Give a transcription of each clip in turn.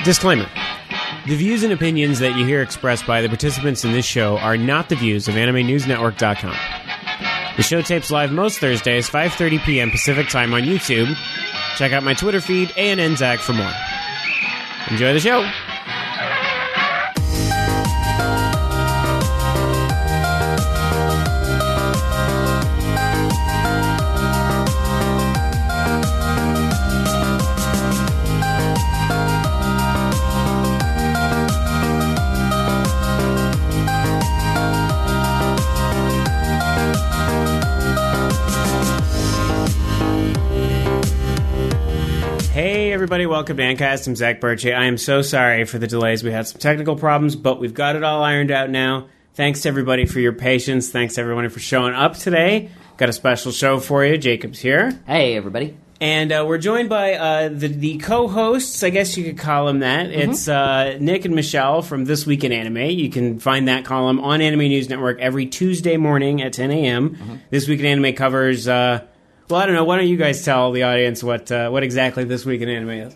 Disclaimer. The views and opinions that you hear expressed by the participants in this show are not the views of AnimeNewsNetwork.com. The show tapes live most Thursdays, 5:30 p.m. Pacific Time on YouTube. Check out my Twitter feed, ANNZach, for more. Enjoy the show. Everybody, welcome to Ancast. I'm Zach Birchie. I am so sorry for the delays. We had some technical problems, but we've got it all ironed out now. Thanks to everybody for your patience. Thanks to everyone for showing up today. Got a special show for you. Jacob's here. Hey, everybody. And we're joined by the co-hosts, I guess you could call them that. Mm-hmm. It's Nick and Michelle from This Week in Anime. You can find that column on Anime News Network every Tuesday morning at 10 a.m. Mm-hmm. This Week in Anime covers... well, I don't know. Why don't you guys tell the audience what exactly This Week in Anime is?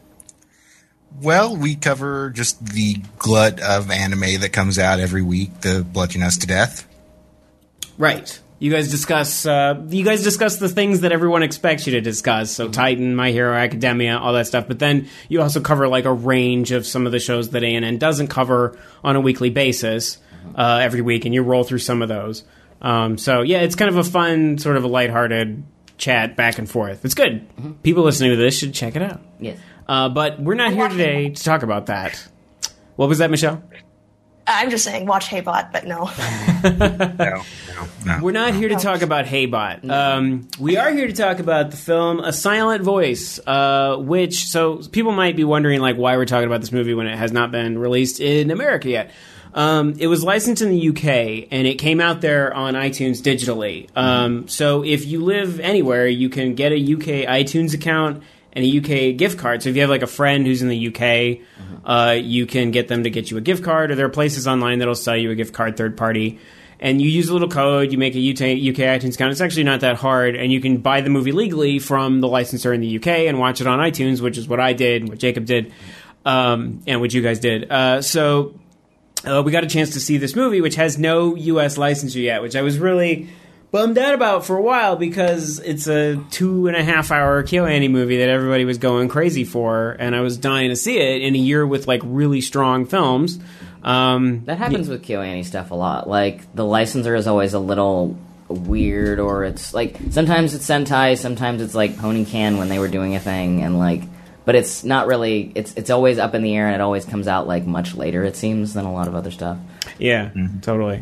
Well, we cover just the glut of anime that comes out every week, the bludgeon us to death. Right. You guys discuss the things that everyone expects you to discuss. So Titan, My Hero Academia, all that stuff. But then you also cover like a range of some of the shows that ANN doesn't cover on a weekly basis every week, and you roll through some of those. So yeah, it's kind of a fun, sort of a lighthearted chat back and forth. It's good. Mm-hmm. People listening to this should check it out. Yes. But we're not here today to talk about that. What was that, Michelle? I'm just saying, watch Hey Bot, but no. No. We're not here to talk about Hey Bot. We are here to talk about the film A Silent Voice, which, so people might be wondering, like, why we're talking about this movie when it has not been released in America yet. It was licensed in the UK, and it came out there on iTunes digitally. So if you live anywhere, you can get a UK iTunes account and a UK gift card. So if you have like a friend who's in the UK, you can get them to get you a gift card, or there are places online that'll sell you a gift card third party. And you use a little code, you make a UK iTunes account. It's actually not that hard, and you can buy the movie legally from the licensor in the UK and watch it on iTunes, which is what I did, what Jacob did, and what you guys did. So we got a chance to see this movie, which has no US licensure yet, which I was really bummed out about for a while because it's a 2.5-hour KyoAni movie that everybody was going crazy for, and I was dying to see it in a year with like really strong films. That happens with KyoAni stuff a lot. Like, the licensor is always a little weird, or it's like sometimes it's Sentai, sometimes it's like Ponycan when they were doing a thing, and like, but it's not really. It's always up in the air, and it always comes out like much later, it seems, than a lot of other stuff. Yeah, totally.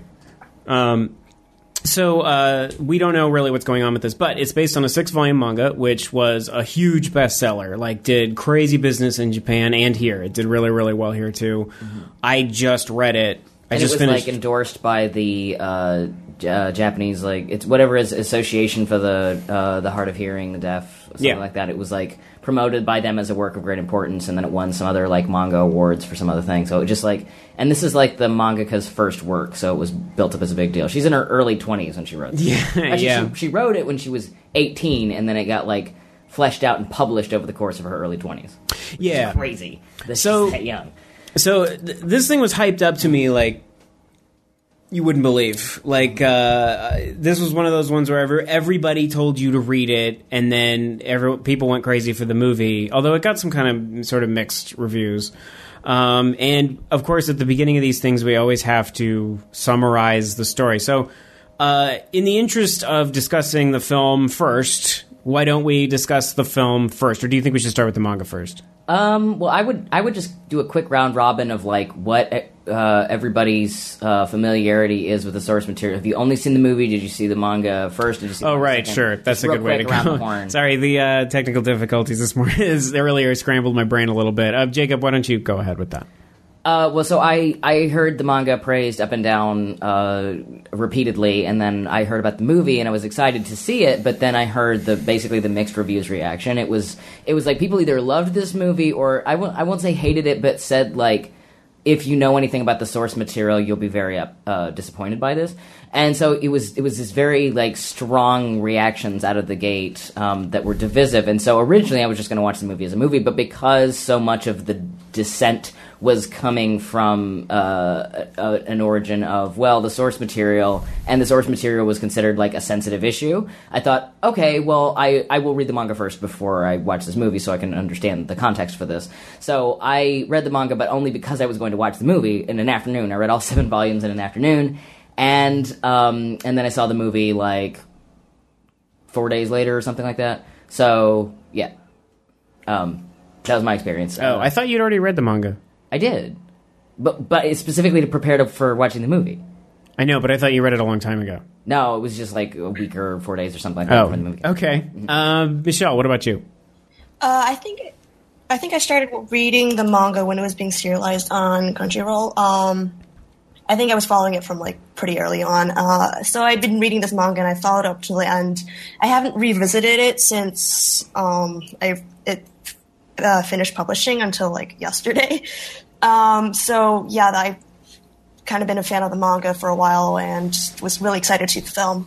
So we don't know really what's going on with this, but it's based on a 6-volume manga, which was a huge bestseller. Like, did crazy business in Japan and here. It did really, really well here too. Mm-hmm. I just read it. It was like endorsed by the Japanese, like, it's whatever is Association for the Hard of Hearing, the Deaf, something like that. It was like promoted by them as a work of great importance, and then it won some other like manga awards for some other thing. So it just like, and this is like the mangaka's first work, so it was built up as a big deal. She's in her early 20s when she wrote this. Actually, she wrote it when she was 18, and then it got like fleshed out and published over the course of her early 20s. Yeah, crazy. She's that young. So this thing was hyped up to me like you wouldn't believe. Like, this was one of those ones where everybody told you to read it, and then people went crazy for the movie, although it got some kind of sort of mixed reviews. And, of course, at the beginning of these things, we always have to summarize the story. So, in the interest of discussing the film first, why don't we discuss the film first? Or do you think we should start with the manga first? Well, I would just do a quick round robin of like what everybody's familiarity is with the source material. Have you only seen the movie? Did you see the manga first? Did you see? Oh, right, sure. That's a good way to go. Sorry, the technical difficulties this morning earlier scrambled my brain a little bit. Jacob, why don't you go ahead with that? Well, so I heard the manga praised up and down repeatedly, and then I heard about the movie, and I was excited to see it. But then I heard basically the mixed reviews reaction. It was like people either loved this movie or I won't say hated it, but said like, if you know anything about the source material, you'll be very disappointed by this. And so it was this very like strong reactions out of the gate that were divisive. And so originally I was just going to watch the movie as a movie, but because so much of the dissent was coming from an origin of, well, the source material, and the source material was considered like a sensitive issue, I thought, okay, well, I will read the manga first before I watch this movie so I can understand the context for this. So I read the manga, but only because I was going to watch the movie in an afternoon. I read all 7 volumes in an afternoon, and then I saw the movie like 4 days later or something like that. So, yeah. That was my experience. Oh, I thought you'd already read the manga. I did. But it's specifically to prepare for watching the movie. I know, but I thought you read it a long time ago. No, it was just like a week or 4 days or something like that before the movie. Okay. Michelle, what about you? I think I started reading the manga when it was being serialized on Crunchyroll. I think I was following it from like pretty early on. So I'd been reading this manga and I followed up to the end. I haven't revisited it since it finished publishing until like yesterday. So yeah, I've kind of been a fan of the manga for a while and was really excited to see the film.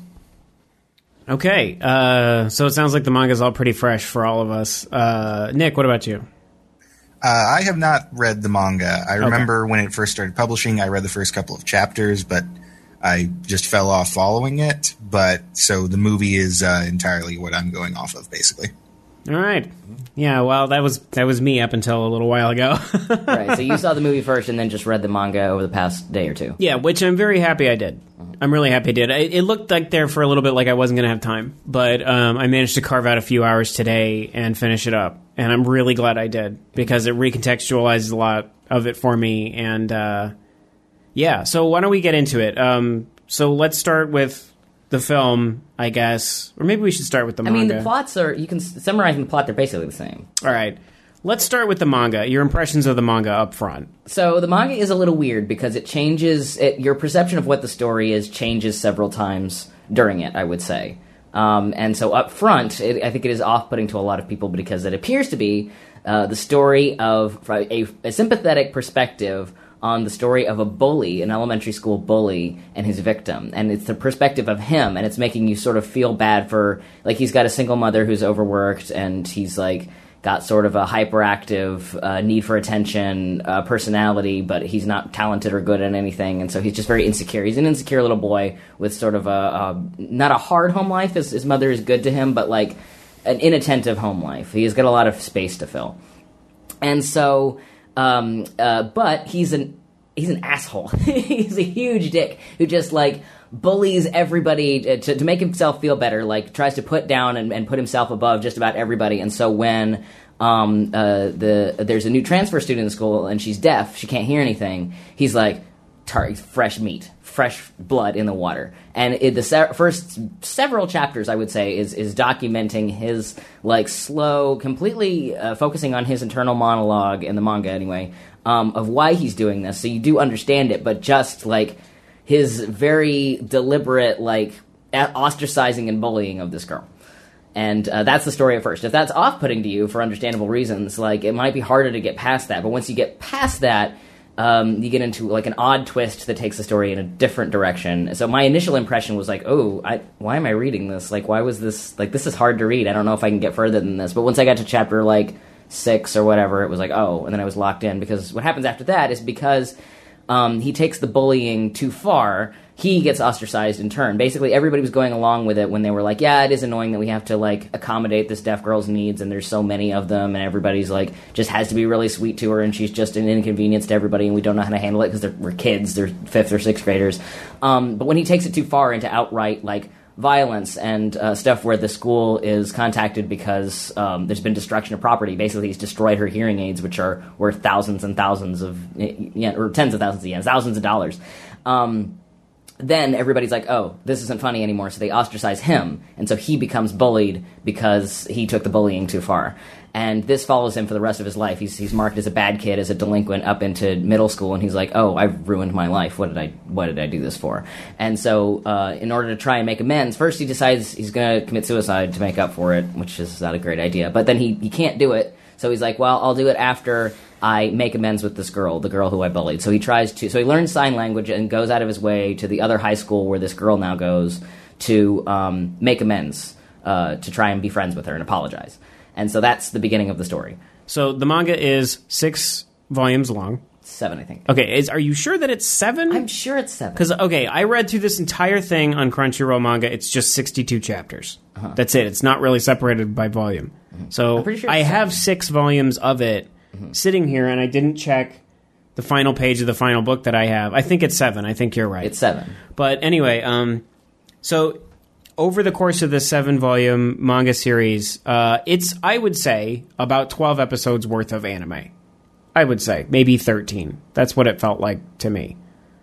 Okay, so it sounds like the manga's all pretty fresh for all of us. Nick, what about you? I have not read the manga. I remember when it first started publishing, I read the first couple of chapters, but I just fell off following it. But so the movie is entirely what I'm going off of, basically. All right. Yeah, well, that was me up until a little while ago. Right, so you saw the movie first and then just read the manga over the past day or two. Yeah, which I'm very happy I did. I'm really happy I did. It looked like there for a little bit like I wasn't going to have time, but I managed to carve out a few hours today and finish it up. And I'm really glad I did, because it recontextualizes a lot of it for me. And yeah, so why don't we get into it? So let's start with the film, I guess. Or maybe we should start with the manga. I mean, the plots are, you can summarize the plot, they're basically the same. All right. Let's start with the manga. Your impressions of the manga up front. So the manga is a little weird because it changes, your perception of what the story is changes several times during it, I would say. And so up front, I think it is off-putting to a lot of people because it appears to be the story of a sympathetic perspective on the story of a bully, an elementary school bully, and his victim. And it's the perspective of him, and it's making you sort of feel bad for, like, he's got a single mother who's overworked, and he's, like, got sort of a hyperactive need for attention personality, but he's not talented or good at anything, and so he's just very insecure. He's an insecure little boy with sort of not a hard home life. His mother is good to him, but, like, an inattentive home life. He's got a lot of space to fill. And so... but he's an asshole. He's a huge dick who just, like, bullies everybody to make himself feel better, like, tries to put down and put himself above just about everybody. And so when there's a new transfer student in the school and she's deaf, she can't hear anything, he's like, fresh meat, fresh blood in the water. And the first several chapters, I would say, is documenting his, like, slow, completely focusing on his internal monologue, in the manga anyway, of why he's doing this. So you do understand it, but just, like, his very deliberate, like, ostracizing and bullying of this girl. And that's the story at first. If that's off-putting to you for understandable reasons, like, it might be harder to get past that. But once you get past that, you get into, like, an odd twist that takes the story in a different direction. So my initial impression was like, oh, why am I reading this? Like, why was this... Like, this is hard to read. I don't know if I can get further than this. But once I got to chapter, like, 6 or whatever, it was like, oh, and then I was locked in. Because what happens after that is because he takes the bullying too far, he gets ostracized in turn. Basically, everybody was going along with it when they were like, yeah, it is annoying that we have to, like, accommodate this deaf girl's needs, and there's so many of them, and everybody's, like, just has to be really sweet to her, and she's just an inconvenience to everybody, and we don't know how to handle it because we're kids, they're 5th or 6th graders. But when he takes it too far into outright, like, violence and stuff where the school is contacted because there's been destruction of property. Basically, he's destroyed her hearing aids, which are worth thousands and thousands of, or tens of thousands of yen, thousands of dollars. Then everybody's like, oh, this isn't funny anymore, so they ostracize him, and so he becomes bullied because he took the bullying too far. And this follows him for the rest of his life. He's marked as a bad kid, as a delinquent up into middle school, and he's like, oh, I've ruined my life. What did I do this for? And so in order to try and make amends, first he decides he's going to commit suicide to make up for it, which is not a great idea. But then he can't do it, so he's like, well, I'll do it after I make amends with this girl, the girl who I bullied. So he learns sign language and goes out of his way to the other high school where this girl now goes to make amends, to try and be friends with her and apologize. And so that's the beginning of the story. So the manga is 6 volumes long. 7, I think. Okay, are you sure that it's 7? I'm sure it's 7. Because, okay, I read through this entire thing on Crunchyroll manga. It's just 62 chapters. That's it. It's not really separated by volume. So I'm pretty sure I it's have 6 volumes of it sitting here, and I didn't check the final page of the final book that I have. I think it's 7. I think you're right. It's 7. But anyway, so over the course of this 7-volume manga series, it's, I would say, about 12 episodes worth of anime. I would say. Maybe 13. That's what it felt like to me.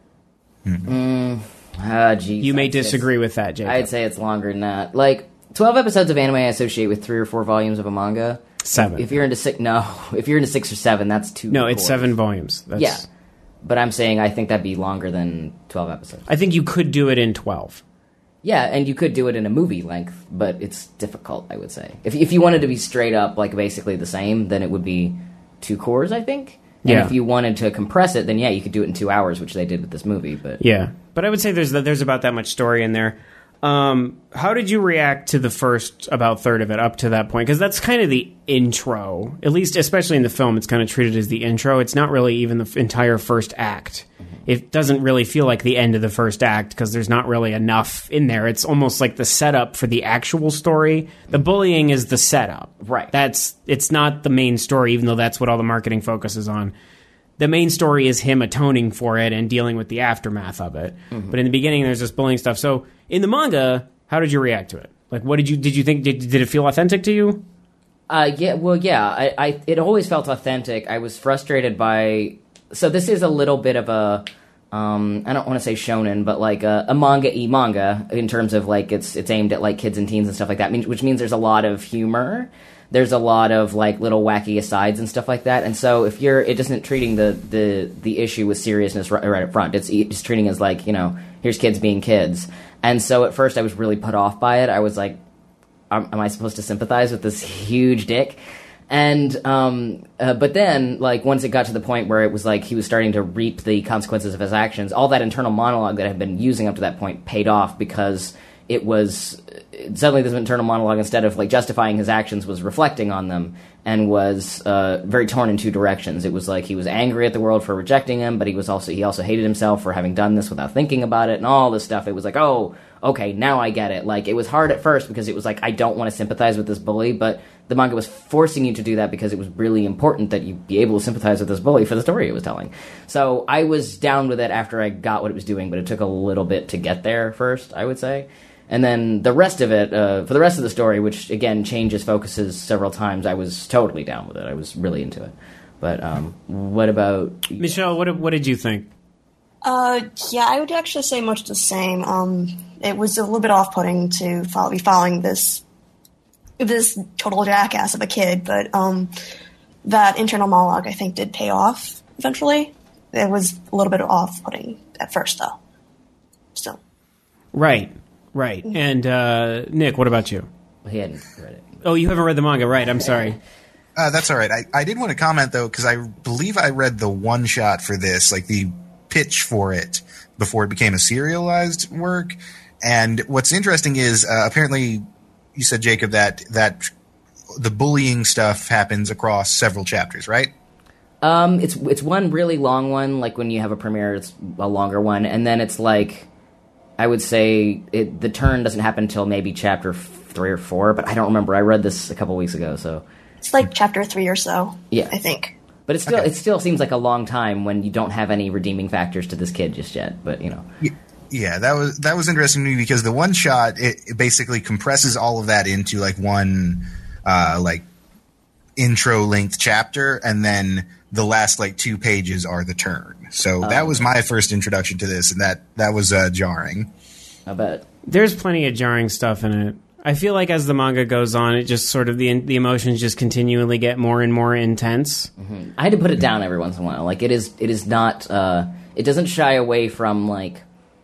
Geez, You may disagree with that, Jacob. I'd say it's longer than that. Like, 12 episodes of anime I associate with 3 or 4 volumes of a manga. 7. If you're into 6, if you're into 6 or 7, that's 2. No, it's quarters. 7 volumes. That's, Yeah. But I'm saying I think that'd be longer than 12 episodes. I think you could do it in 12. Yeah, and you could do it in a movie length, but it's difficult, I would say. If you wanted to be straight up, like, basically the same, then it would be 2 cores, I think. And Yeah. if you wanted to compress it, then yeah, you could do it in 2 hours, which they did with this movie. But Yeah. But I would say there's about that much story in there. How did you react to the first about third of it up to that point? Because that's kind of the intro. At least, especially in the film, it's kind of treated as the intro. It's not really even the entire first act. It doesn't really feel like the end of the first act because there's not really enough in there. It's almost like the setup for the actual story. The bullying is the setup. Right. It's not the main story, even though that's what all the marketing focuses on. The main story is him atoning for it and dealing with the aftermath of it. But in the beginning, there's this bullying stuff. So in the manga, how did you react to it? Like, what did you think? Did it feel authentic to you? Yeah. It always felt authentic. I was frustrated by. So this is a little bit of a. I don't want to say shonen, but like a manga in terms of like it's aimed at like kids and teens and stuff like that. Which means there's a lot of humor. There's a lot of like little wacky asides and stuff like that. And so if it isn't treating the issue with seriousness right up front. It's treating it as like, here's kids being kids. And so at first I was really put off by it. I was like, am I supposed to sympathize with this huge dick? And but then, like, once it got to the point where it was like he was starting to reap the consequences of his actions, all that internal monologue that I had been using up to that point paid off because it was suddenly this internal monologue, instead of like justifying his actions, was reflecting on them and was very torn in 2 directions. It was like he was angry at the world for rejecting him, but he also hated himself for having done this without thinking about it and all this stuff. It was like, oh, okay, now I get it. Like, it was hard at first because it was like, I don't want to sympathize with this bully, but the manga was forcing you to do that because it was really important that you be able to sympathize with this bully for the story it was telling. So I was down with it after I got what it was doing, but it took a little bit to get there first, I would say. And then the rest of it, for the rest of the story, which, again, changes focuses several times, I was totally down with it. I was really into it. But what about... Michelle, what did you think? Yeah, I would actually say much the same. It was a little bit off-putting to be following this total jackass of a kid, but that internal monologue, I think, did pay off eventually. It was a little bit off-putting at first, though. Still. Right. And Nick, what about you? He hadn't read it. Oh, you haven't read the manga, right? I'm sorry. That's all right. I did want to comment, though, because I believe I read the one-shot for this, like the pitch for it, before it became a serialized work. And what's interesting is, apparently, you said, Jacob, that the bullying stuff happens across several chapters, right? It's one really long one, like when you have a premiere, it's a longer one, and then it's like, I would say the turn doesn't happen until maybe chapter 3 or 4, but I don't remember. I read this a couple weeks ago, so it's like chapter 3 or so. Yeah, I think. But it still seems like a long time when you don't have any redeeming factors to this kid just yet. But Yeah, that was interesting to me because the one shot it basically compresses all of that into like one like intro length chapter, and then the last like 2 pages are the turn. So that was my first introduction to this, and that was jarring. I bet there's plenty of jarring stuff in it. I feel like as the manga goes on, it just sort of the emotions just continually get more and more intense. Mm-hmm. I had to put it down every once in a while. Like it is not. It doesn't shy away from like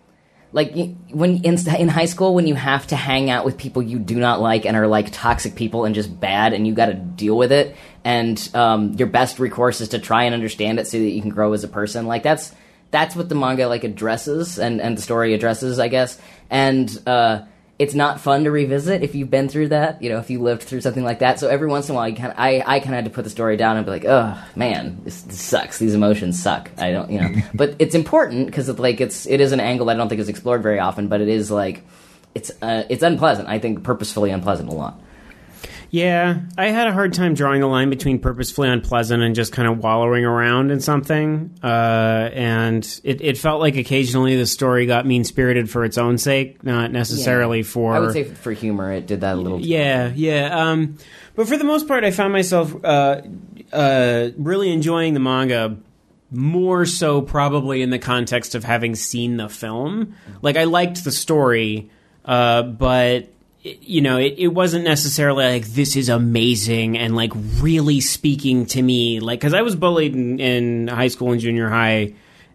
when in high school when you have to hang out with people you do not like and are like toxic people and just bad, and you got to deal with it, and your best recourse is to try and understand it so that you can grow as a person. Like that's what the manga like addresses and the story addresses, I guess. And it's not fun to revisit if you've been through that, if you lived through something like that. So every once in a while, I kind of had to put the story down and be like, oh man, this sucks. These emotions suck. I don't, but it's important because it is an angle that I don't think is explored very often, but it is like, it's unpleasant. I think purposefully unpleasant a lot. Yeah, I had a hard time drawing a line between purposefully unpleasant and just kind of wallowing around in something. And it felt like occasionally the story got mean-spirited for its own sake, not necessarily for... I would say for humor, it did that a little too. Yeah. But for the most part, I found myself really enjoying the manga, more so probably in the context of having seen the film. Like, I liked the story, but... it wasn't necessarily like, this is amazing and like really speaking to me. Like, because I was bullied in high school and junior high,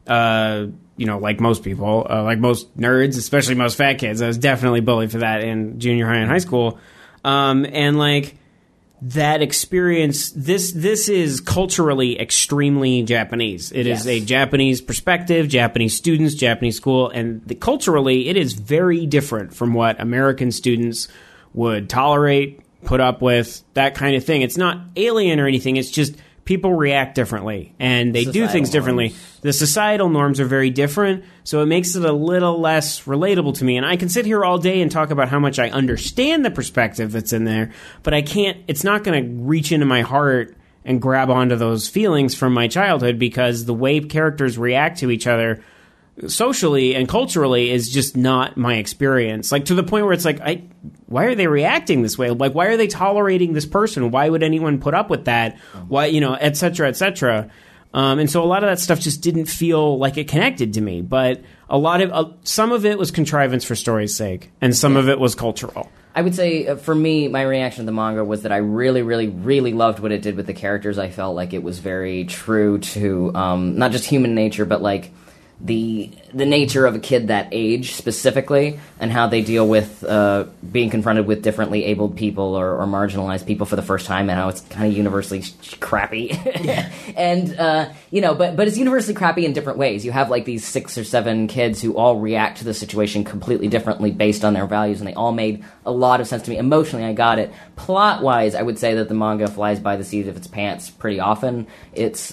like most people, like most nerds, especially most fat kids. I was definitely bullied for that in junior high and high school. And like that experience, this is culturally extremely Japanese. It is a Japanese perspective, Japanese students, Japanese school, and culturally it is very different from what American students would tolerate, put up with, that kind of thing. It's not alien or anything, it's just people react differently, and they do things differently. The societal norms are very different, so it makes it a little less relatable to me. And I can sit here all day and talk about how much I understand the perspective that's in there, but I can't, it's not going to reach into my heart and grab onto those feelings from my childhood, because the way characters react to each other socially and culturally is just not my experience. Like, to the point where it's like, why are they reacting this way? Like, why are they tolerating this person? Why would anyone put up with that? Why, et cetera, et cetera. And so a lot of that stuff just didn't feel like it connected to me. But some of it was contrivance for story's sake, and some of it was cultural. I would say, for me, my reaction to the manga was that I really, really, really loved what it did with the characters. I felt like it was very true to not just human nature, but like the nature of a kid that age specifically, and how they deal with being confronted with differently abled people or marginalized people for the first time, and how it's kind of universally crappy. And but it's universally crappy in different ways. You have like these 6 or 7 kids who all react to the situation completely differently based on their values, and they all made a lot of sense to me. Emotionally, I got it. Plot wise, I would say that the manga flies by the seat of its pants pretty often. It's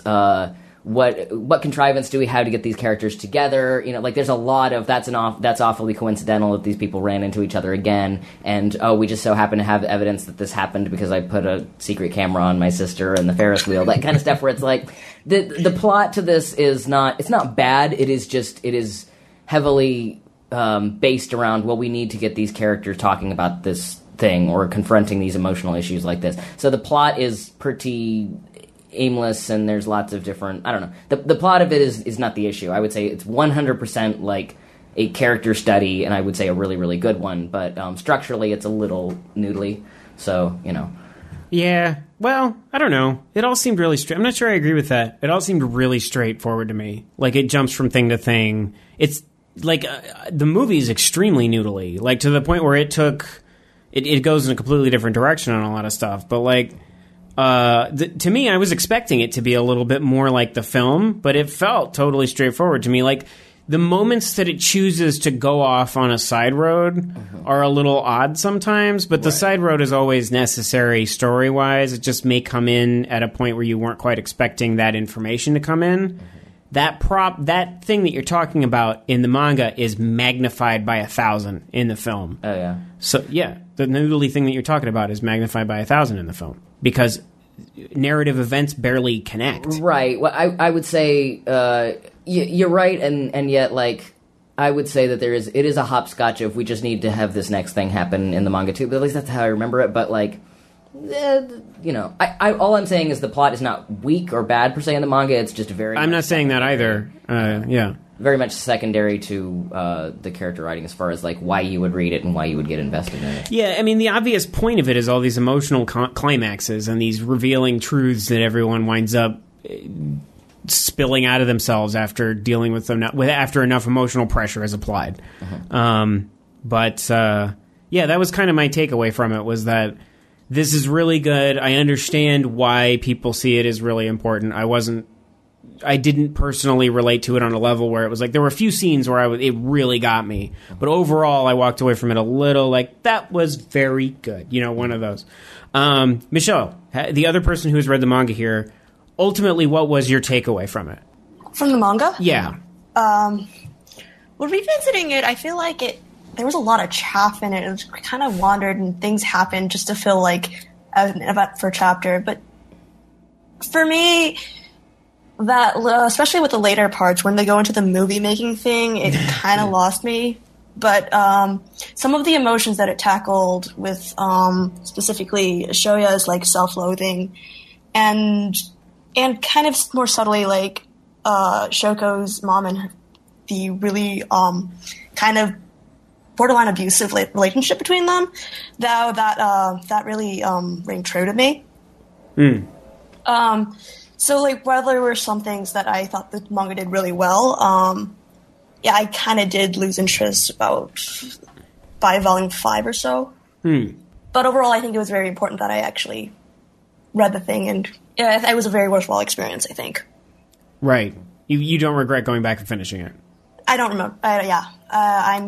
what contrivance do we have to get these characters together? There's a lot of that's awfully coincidental that these people ran into each other again, and we just so happen to have evidence that this happened because I put a secret camera on my sister and the Ferris wheel, that kind of stuff, where it's like the plot to this is not bad. It is heavily based around, well, we need to get these characters talking about this thing or confronting these emotional issues like this. So the plot is pretty aimless, and there's lots of different, I don't know. The plot of it is not the issue. I would say it's 100% like a character study, and I would say a really, really good one, but structurally it's a little noodly, so, Yeah, well, I don't know. It all seemed really straight. I'm not sure I agree with that. It all seemed really straightforward to me. Like, it jumps from thing to thing. It's, like, the movie is extremely noodly, like, to the point where it goes in a completely different direction on a lot of stuff, but, like, to me, I was expecting it to be a little bit more like the film, but it felt totally straightforward to me. Like, the moments that it chooses to go off on a side road are a little odd sometimes, but the side road is always necessary story-wise. It just may come in at a point where you weren't quite expecting that information to come in. That thing that you're talking about in the manga is magnified by 1,000 in the film. Oh, yeah. So, yeah, the noodly thing that you're talking about is magnified by 1,000 in the film, because narrative events barely connect. Right. Well, I would say you're right, and yet, like, I would say that it is a hopscotch of, we just need to have this next thing happen in the manga too. But at least that's how I remember it. But like, all I'm saying is the plot is not weak or bad per se in the manga. It's just very. I'm not saying that either. Yeah. Very much secondary to the character writing, as far as like why you would read it and why you would get invested in it. Yeah, I mean, the obvious point of it is all these emotional climaxes and these revealing truths that everyone winds up spilling out of themselves after dealing with them, after enough emotional pressure is applied. But that was kind of my takeaway from it, was that this is really good. I understand why people see it as really important. I wasn't I didn't personally relate to it on a level where it was like there were a few scenes where it really got me, but overall I walked away from it a little like that was very good. One of those. Michelle, the other person who has read the manga here, ultimately, what was your takeaway from it? From the manga? Yeah. Well, revisiting it, I feel like there was a lot of chaff in it. It was kind of wandered and things happened just to feel like an event for chapter. But for me, that especially with the later parts when they go into the movie making thing, it kind of lost me. But some of the emotions that it tackled with specifically Shoya's like self-loathing and kind of more subtly like Shoko's mom and the really kind of borderline abusive relationship between them, that really rang true to me. So, like, while there were some things that I thought the manga did really well, I kind of did lose interest by volume 5 or so. But overall, I think it was very important that I actually read the thing, and it was a very worthwhile experience, I think. Right. You don't regret going back and finishing it? I don't remember. I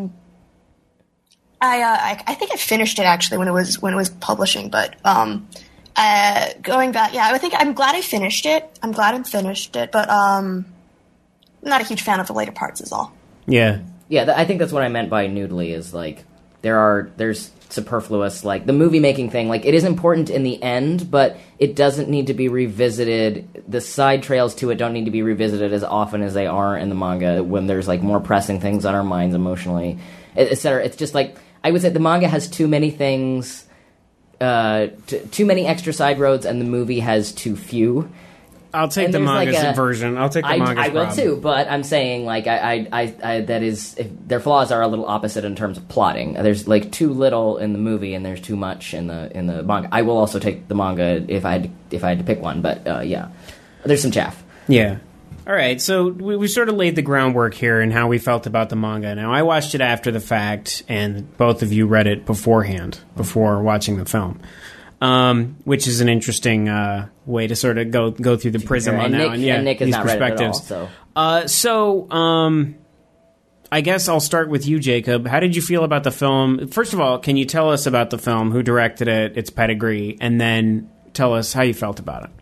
think I finished it, actually, when it was publishing, but... going back, I think I'm glad I finished it. But I'm not a huge fan of the later parts is all. Yeah. Yeah, I think that's what I meant by noodly is, like, there's superfluous, like, the movie-making thing, like, it is important in the end, but it doesn't need to be revisited. The side trails to it don't need to be revisited as often as they are in the manga when there's, like, more pressing things on our minds emotionally, etc. It's just, like, I would say the manga has too many things... too many extra side roads, and the movie has too few. I'll take the manga's version. I'll take the manga's I will problem. too, but I'm saying like I that is their flaws are a little opposite in terms of plotting. There's like too little in the movie, and there's too much in the manga. I will also take the manga if I had to pick one, but there's some chaff. Yeah. All right, so we sort of laid the groundwork here in how we felt about the manga. Now, I watched it after the fact, and both of you read it beforehand, before watching the film, which is an interesting way to sort of go through the prism on now. And Nick has not read it at all. So I guess I'll start with you, Jacob. How did you feel about the film? First of all, can you tell us about the film, who directed it, its pedigree, and then tell us how you felt about it?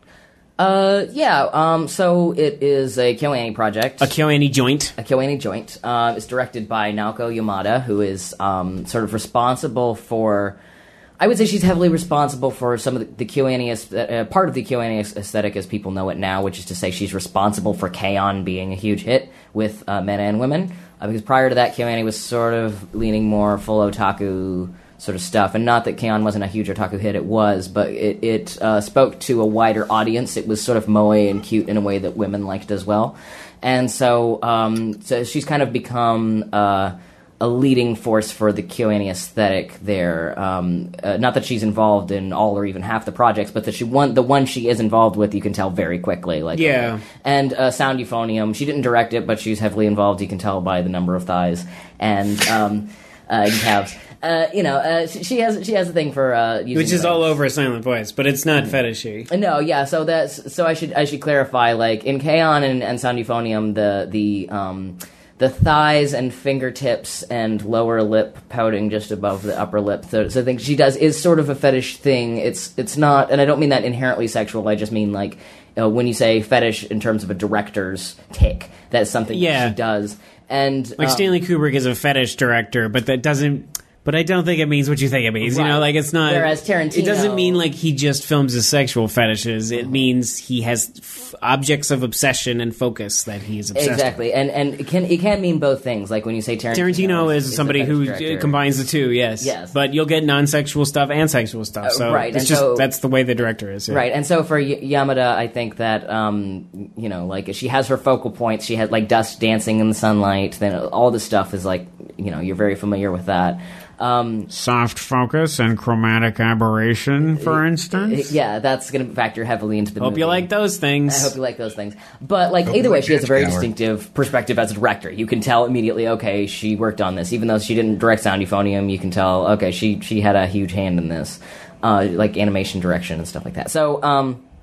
So it is a KyoAni project. A KyoAni joint. It's directed by Naoko Yamada, who is sort of responsible for... I would say she's heavily responsible for some of the KyoAni... part of the KyoAni aesthetic as people know it now, which is to say she's responsible for K-On! Being a huge hit with men and women. Because prior to that, KyoAni was sort of leaning more full otaku... sort of stuff, and not that K-On! Wasn't a huge otaku hit, it was, but it spoke to a wider audience. It was sort of moe and cute in a way that women liked as well, and so she's kind of become a leading force for the KyoAni aesthetic there. Not that she's involved in all or even half the projects, but that the one she is involved with, you can tell very quickly. Like, yeah. And Sound Euphonium, she didn't direct it, but she's heavily involved. You can tell by the number of thighs and calves. She has a thing for using which is all over a silent voice, but it's not fetishy. No, yeah. So I should clarify. Like in K-On! and Sound Euphonium, the thighs and fingertips and lower lip pouting just above the upper lip. So the thing she does is sort of a fetish thing. It's not, and I don't mean that inherently sexual. I just mean like when you say fetish in terms of a director's take, that's something that she does. And like Stanley Kubrick is a fetish director, but that doesn't. But I don't think it means what you think it means. Right. You know, like it's not. Whereas Tarantino, it doesn't mean like he just films his sexual fetishes. It means he has objects of obsession and focus that he is obsessed with. Exactly, and it can mean both things. Like when you say Tarantino is somebody who combines the two. Yes. But you'll get non-sexual stuff and sexual stuff. So right, it's that's the way the director is. Yeah. Right, and so for Yamada, I think that like she has her focal points. She had like dust dancing in the sunlight. Then all this stuff is like you're very familiar with that. Soft focus and chromatic aberration, for instance. Yeah, that's going to factor heavily into the movie. Hope you like those things. I hope you like those things. But like either way, she has a very distinctive perspective as a director. You can tell immediately, okay, she worked on this. Even though she didn't direct Sound Euphonium, you can tell, okay, she had a huge hand in this, like animation direction and stuff like that. So,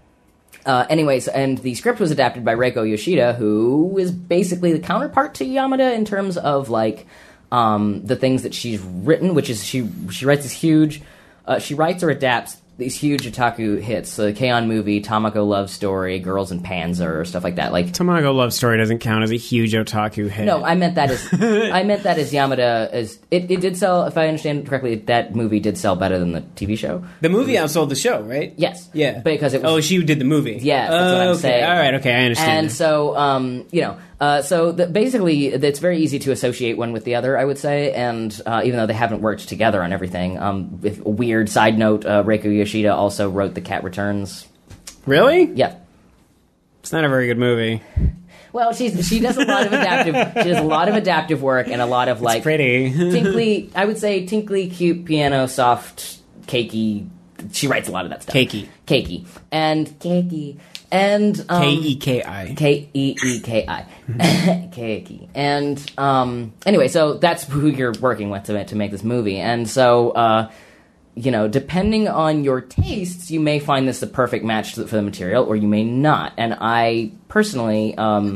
Anyways, and the script was adapted by Reiko Yoshida, who is basically the counterpart to Yamada in terms of like the things that she's written, which is she writes this huge, she writes or adapts these huge otaku hits, the K-On! Movie, Tamako Love Story, Girls in Panzer, stuff like that. Like Tamako Love Story doesn't count as a huge otaku hit. No, I meant that as Yamada as it did sell. If I understand correctly, that movie did sell better than the TV show. The movie outsold the show, right? Yes. Yeah. Because it was. Oh, she did the movie. Yeah, that's what I'm saying. All right. Okay, I understand. And so, basically, it's very easy to associate one with the other, I would say, and even though they haven't worked together on everything, with a weird side note, Reiko Yoshida also wrote The Cat Returns. Really? Yeah. It's not a very good movie. Well, she does a lot of adaptive work and a lot of like it's pretty tinkly. I would say tinkly, cute, piano, soft, cakey. She writes a lot of that stuff. Cakey and Keki. Keeki. Keiki. And anyway, so that's who you're working with to make this movie, and so. Depending on your tastes, you may find this the perfect match for the material, or you may not. And I personally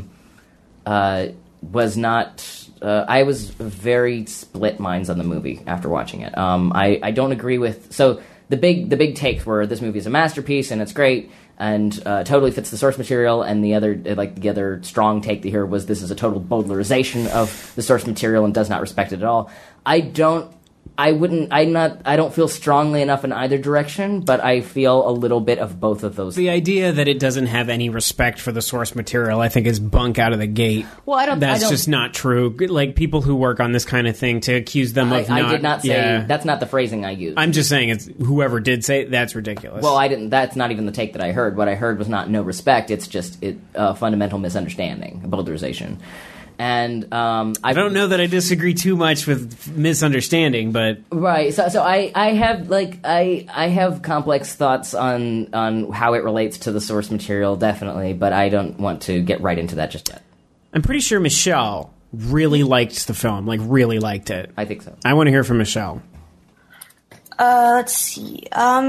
was not. I was very split minds on the movie after watching it. I don't agree with. So the big takes were this movie is a masterpiece and it's great and totally fits the source material. And the other strong take here was this is a total bowdlerization of the source material and does not respect it at all. I don't feel strongly enough in either direction, but I feel a little bit of both of those. The idea that it doesn't have any respect for the source material, I think, is bunk out of the gate. Well, That's just not true. Like, people who work on this kind of thing, to accuse them of I did not say... That's not the phrasing I used. I'm just saying, it's whoever did say it, that's ridiculous. Well, I didn't... That's not even the take that I heard. What I heard was not no respect. It's just a fundamental misunderstanding, a bowdlerization. And I don't know that I disagree too much with misunderstanding, but right. So I have complex thoughts on how it relates to the source material, definitely, but I don't want to get right into that just yet. I'm pretty sure Michelle really liked the film, like really liked it. I think so. I want to hear from Michelle. Let's see.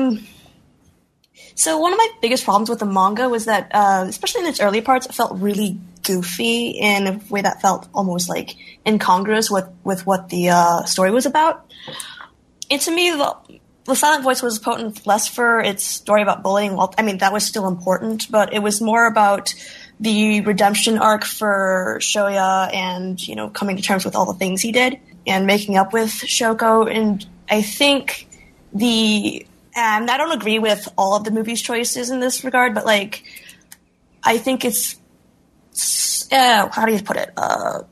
So one of my biggest problems with the manga was that, especially in its early parts, it felt really goofy in a way that felt almost like incongruous with what the story was about. And to me, the Silent Voice was potent less for its story about bullying. Well, I mean, that was still important, but it was more about the redemption arc for Shoya and, coming to terms with all the things he did and making up with Shoko. And I think and I don't agree with all of the movie's choices in this regard, but I think it's how do you put it?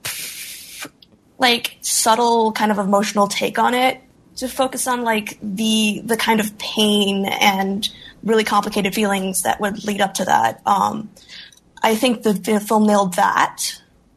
Subtle kind of emotional take on it to focus on the kind of pain and really complicated feelings that would lead up to that. I think the film nailed that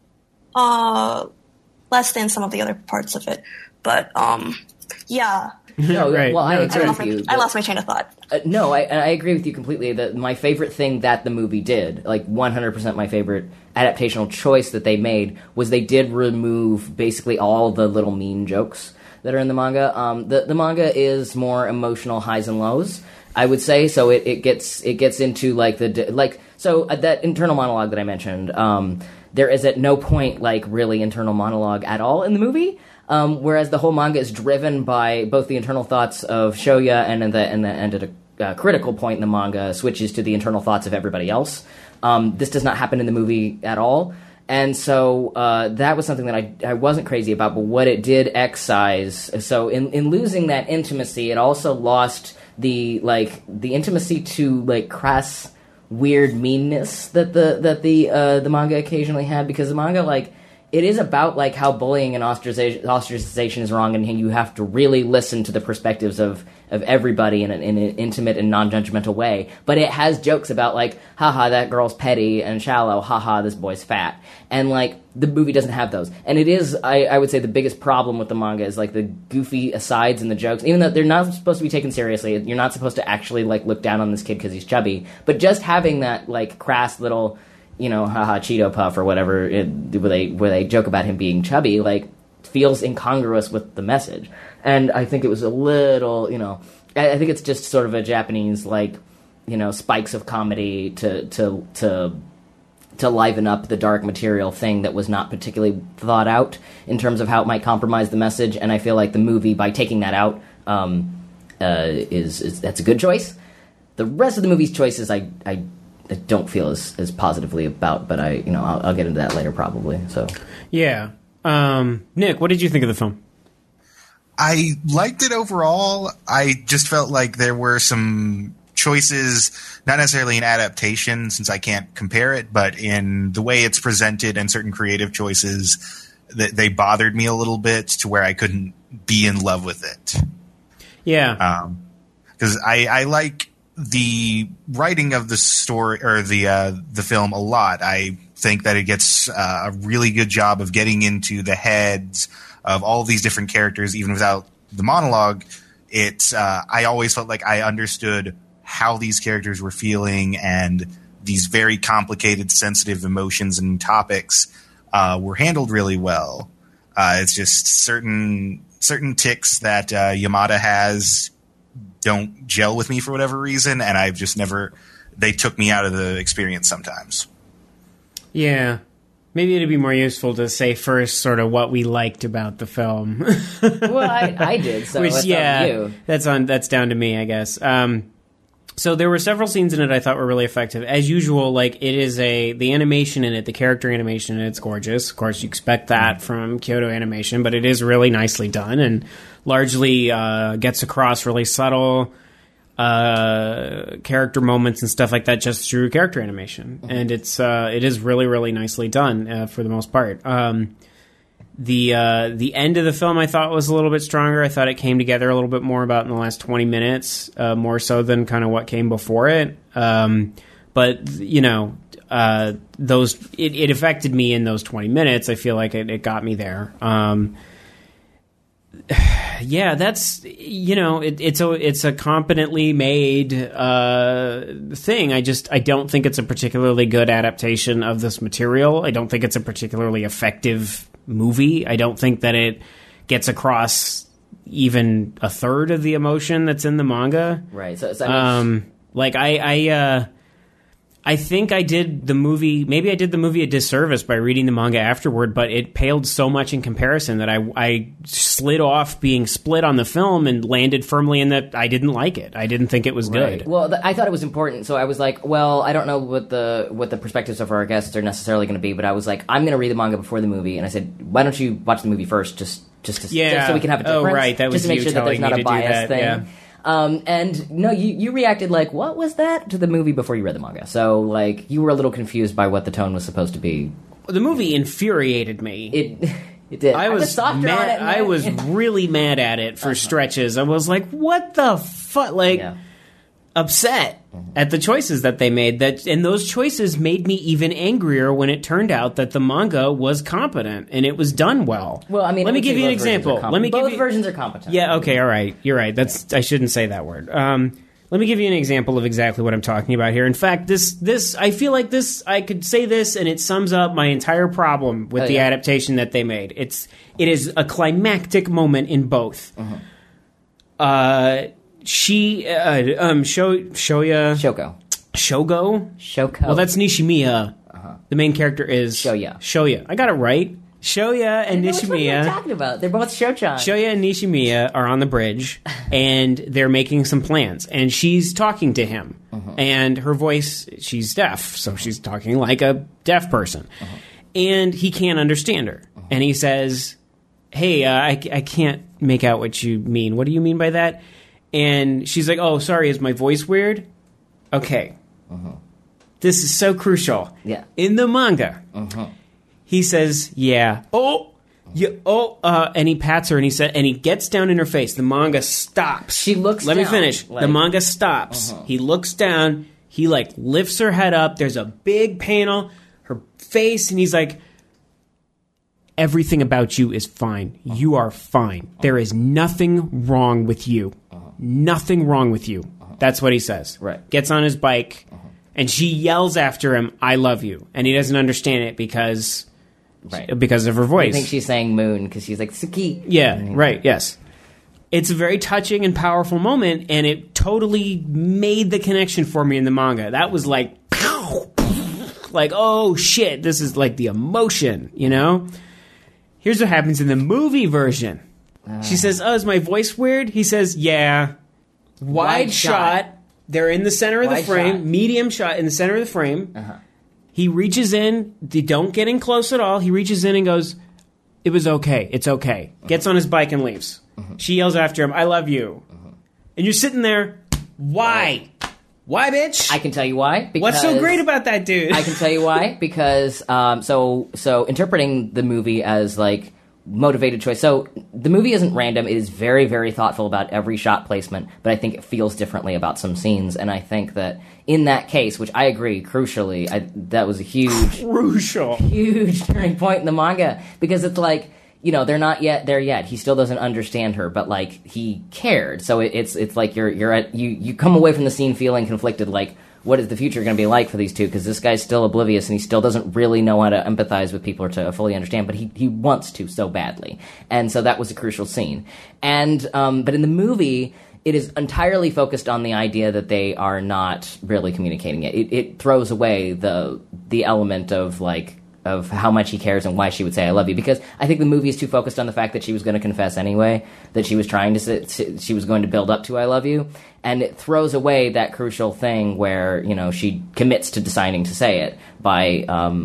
less than some of the other parts of it, but yeah. No, right. Well, I agree with you. I lost my train of thought. No, I agree with you completely. That my favorite thing that the movie did, 100% my favorite adaptational choice that they made, was they did remove basically all the little mean jokes that are in the manga. The manga is more emotional highs and lows, I would say. So it gets into that internal monologue that I mentioned. There is at no point really internal monologue at all in the movie. Whereas the whole manga is driven by both the internal thoughts of Shoya and at a critical point in the manga switches to the internal thoughts of everybody else. This does not happen in the movie at all. And so that was something that I wasn't crazy about, but what it did excise. So in losing that intimacy, it also lost the intimacy to crass weird meanness that the manga occasionally had, because the manga it is about how bullying and ostracization is wrong, and you have to really listen to the perspectives of everybody in an intimate and non-judgmental way. But it has jokes about haha, that girl's petty and shallow, haha, this boy's fat. And the movie doesn't have those. And it is, I would say, the biggest problem with the manga is the goofy asides and the jokes. Even though they're not supposed to be taken seriously, you're not supposed to actually look down on this kid because he's chubby. But just having that crass little, haha, Cheeto Puff or whatever, where they joke about him being chubby, feels incongruous with the message. And I think it was a little, I think it's just sort of a Japanese, spikes of comedy to liven up the dark material thing that was not particularly thought out in terms of how it might compromise the message. And I feel like the movie, by taking that out, is that's a good choice. The rest of the movie's choices, I don't feel as positively about, but I'll get into that later probably. So yeah, Nick, what did you think of the film? I liked it overall. I just felt like there were some choices, not necessarily in adaptation since I can't compare it, but in the way it's presented and certain creative choices that they bothered me a little bit to where I couldn't be in love with it. Yeah. Because I like the writing of the story or the film a lot. I think that it gets a really good job of getting into the heads of all of these different characters, even without the monologue. I always felt like I understood how these characters were feeling, and these very complicated, sensitive emotions and topics were handled really well. It's just certain tics that Yamada has don't gel with me for whatever reason, and I've just never. They took me out of the experience sometimes. Yeah. Maybe it'd be more useful to say first sort of what we liked about the film. Well, I did, so it's on you. That's down to me, I guess. So there were several scenes in it I thought were really effective. As usual, like it is the animation in it, the character animation in it's gorgeous. Of course, you expect that from Kyoto Animation, but it is really nicely done and largely gets across really subtle character moments and stuff like that just through character animation. Mm-hmm. And it is really, really nicely done for the most part. The end of the film I thought was a little bit stronger. I thought it came together a little bit more about in the last 20 minutes, more so than kind of what came before it. But it affected me in those 20 minutes. I feel like it got me there. Yeah, that's it's a competently made thing. I don't think it's a particularly good adaptation of this material. I don't think it's a particularly effective movie. I don't think that it gets across even a third of the emotion that's in the manga. Right. So I think I did the movie. Maybe I did the movie a disservice by reading the manga afterward, but it paled so much in comparison that I slid off being split on the film and landed firmly in that I didn't like it. I didn't think it was good. Well, I thought it was important, so I was like, well, I don't know what the perspectives of our guests are necessarily going to be, but I was like, I'm going to read the manga before the movie, and I said, why don't you watch the movie first, just so we can have a difference. Oh, right, that was just to make sure that there's not a bias thing. Yeah. And no, you reacted like, what was that, to the movie before you read the manga. So, like, you were a little confused by what the tone was supposed to be. The movie infuriated me. It did. I was mad. I was really mad at it for stretches. I was like, what the fuck? Like, upset at the choices that they made. And those choices made me even angrier when it turned out that the manga was competent and it was done well. Well, I mean, let me give you an example. Both versions are competent. Yeah, okay, all right. You're right. I shouldn't say that word. Let me give you an example of exactly what I'm talking about here. In fact, I feel like I could say this and it sums up my entire problem with the adaptation that they made. It is a climactic moment in both. Shogo. Well, that's Nishimiya. The main character is Shoya. I got it right. Shoya and Nishimiya. What are you talking about? They're both Shochan. Shoya and Nishimiya are on the bridge, and they're making some plans. And she's talking to him, and her voice, she's deaf, so she's talking like a deaf person. And he can't understand her. And he says, "Hey, I can't make out what you mean. What do you mean by that?" And she's like, "Oh, sorry, is my voice weird?" Okay. This is so crucial. Yeah. In the manga, he says, "Yeah." And he pats her, and he gets down in her face. The manga stops. She looks Let down. me finish. The manga stops. He looks down. He, lifts her head up. There's a big panel, her face, and he's like, "Everything about you is fine. You are fine. There is nothing wrong with you. Nothing wrong with you." That's what he says. Right. Gets on his bike, and she yells after him, "I love you." And he doesn't understand it because of her voice. I think she's saying moon because she's like, "Suki." Yeah, right, yes. It's a very touching and powerful moment, and it totally made the connection for me in the manga. That was like, like, oh shit, this is like the emotion, you know? Here's what happens in the movie version. She says, oh, is my voice weird? He says, yeah. Wide shot. They're in the center of the frame. Shot. Medium shot in the center of the frame. Uh-huh. He reaches in. They don't get in close at all. He reaches in and goes, it was okay. It's okay. Uh-huh. Gets on his bike and leaves. Uh-huh. She yells after him, I love you. Uh-huh. And you're sitting there, why? Why, bitch? I can tell you why. Because what's so great about that dude? I can tell you why. Because, so interpreting the movie as, like, motivated choice. So the movie isn't random. It is very, very thoughtful about every shot placement, but I think it feels differently about some scenes. And I think that in that case, which I agree, crucially, that was a huge turning point in the manga, because it's like, you know, they're not yet there yet. He still doesn't understand her, but like he cared. So it's like you come away from the scene feeling conflicted, like, what is the future going to be like for these two? Because this guy's still oblivious and he still doesn't really know how to empathize with people or to fully understand, but he wants to so badly. And so that was a crucial scene. And but in the movie, it is entirely focused on the idea that they are not really communicating it. It throws away the element of like of how much he cares and why she would say I love you, because I think the movie is too focused on the fact that she was going to confess anyway, that she was trying to she was going to build up to I love you, and it throws away that crucial thing where, you know, she commits to deciding to say it by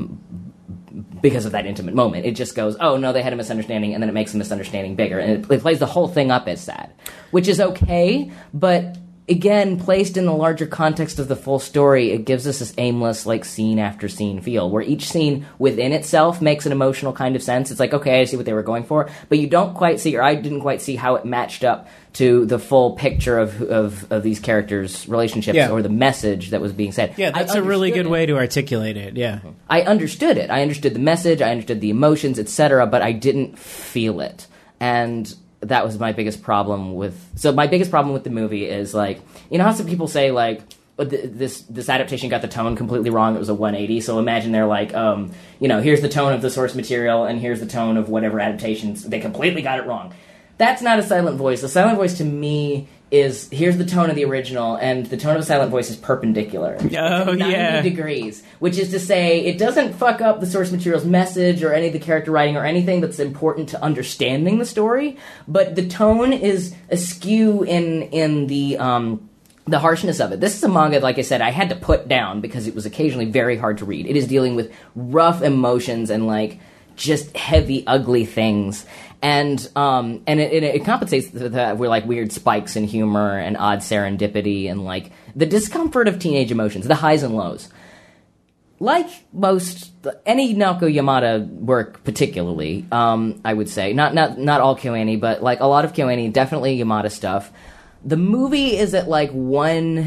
because of that intimate moment. It just goes, oh no, they had a misunderstanding, and then it makes the misunderstanding bigger, and it plays the whole thing up as sad, which is okay, but again, placed in the larger context of the full story, it gives us this aimless, like, scene after scene feel, where each scene within itself makes an emotional kind of sense. It's like, okay, I see what they were going for, but you don't quite see, or I didn't quite see how it matched up to the full picture of these characters' relationships or the message that was being said. Yeah, that's a really good way to articulate it, yeah. I understood it. I understood the message, I understood the emotions, etc., but I didn't feel it. And that was my biggest problem my biggest problem with the movie is, like, you know how some people say, like, this adaptation got the tone completely wrong, it was a 180, so imagine they're like, you know, here's the tone of the source material, and here's the tone of whatever adaptations, they completely got it wrong. That's not a Silent Voice. The Silent Voice, to me, is, here's the tone of the original, and the tone of a Silent Voice is perpendicular. Oh, 90 degrees, which is to say, it doesn't fuck up the source material's message or any of the character writing or anything that's important to understanding the story, but the tone is askew in the harshness of it. This is a manga, like I said, I had to put down because it was occasionally very hard to read. It is dealing with rough emotions and, like, just heavy, ugly things. And it compensates that with, like, weird spikes in humor and odd serendipity and, like, the discomfort of teenage emotions, the highs and lows. Like any Naoko Yamada work particularly, I would say, not all KyoAni, but, like, a lot of KyoAni, definitely Yamada stuff, the movie is at, like, one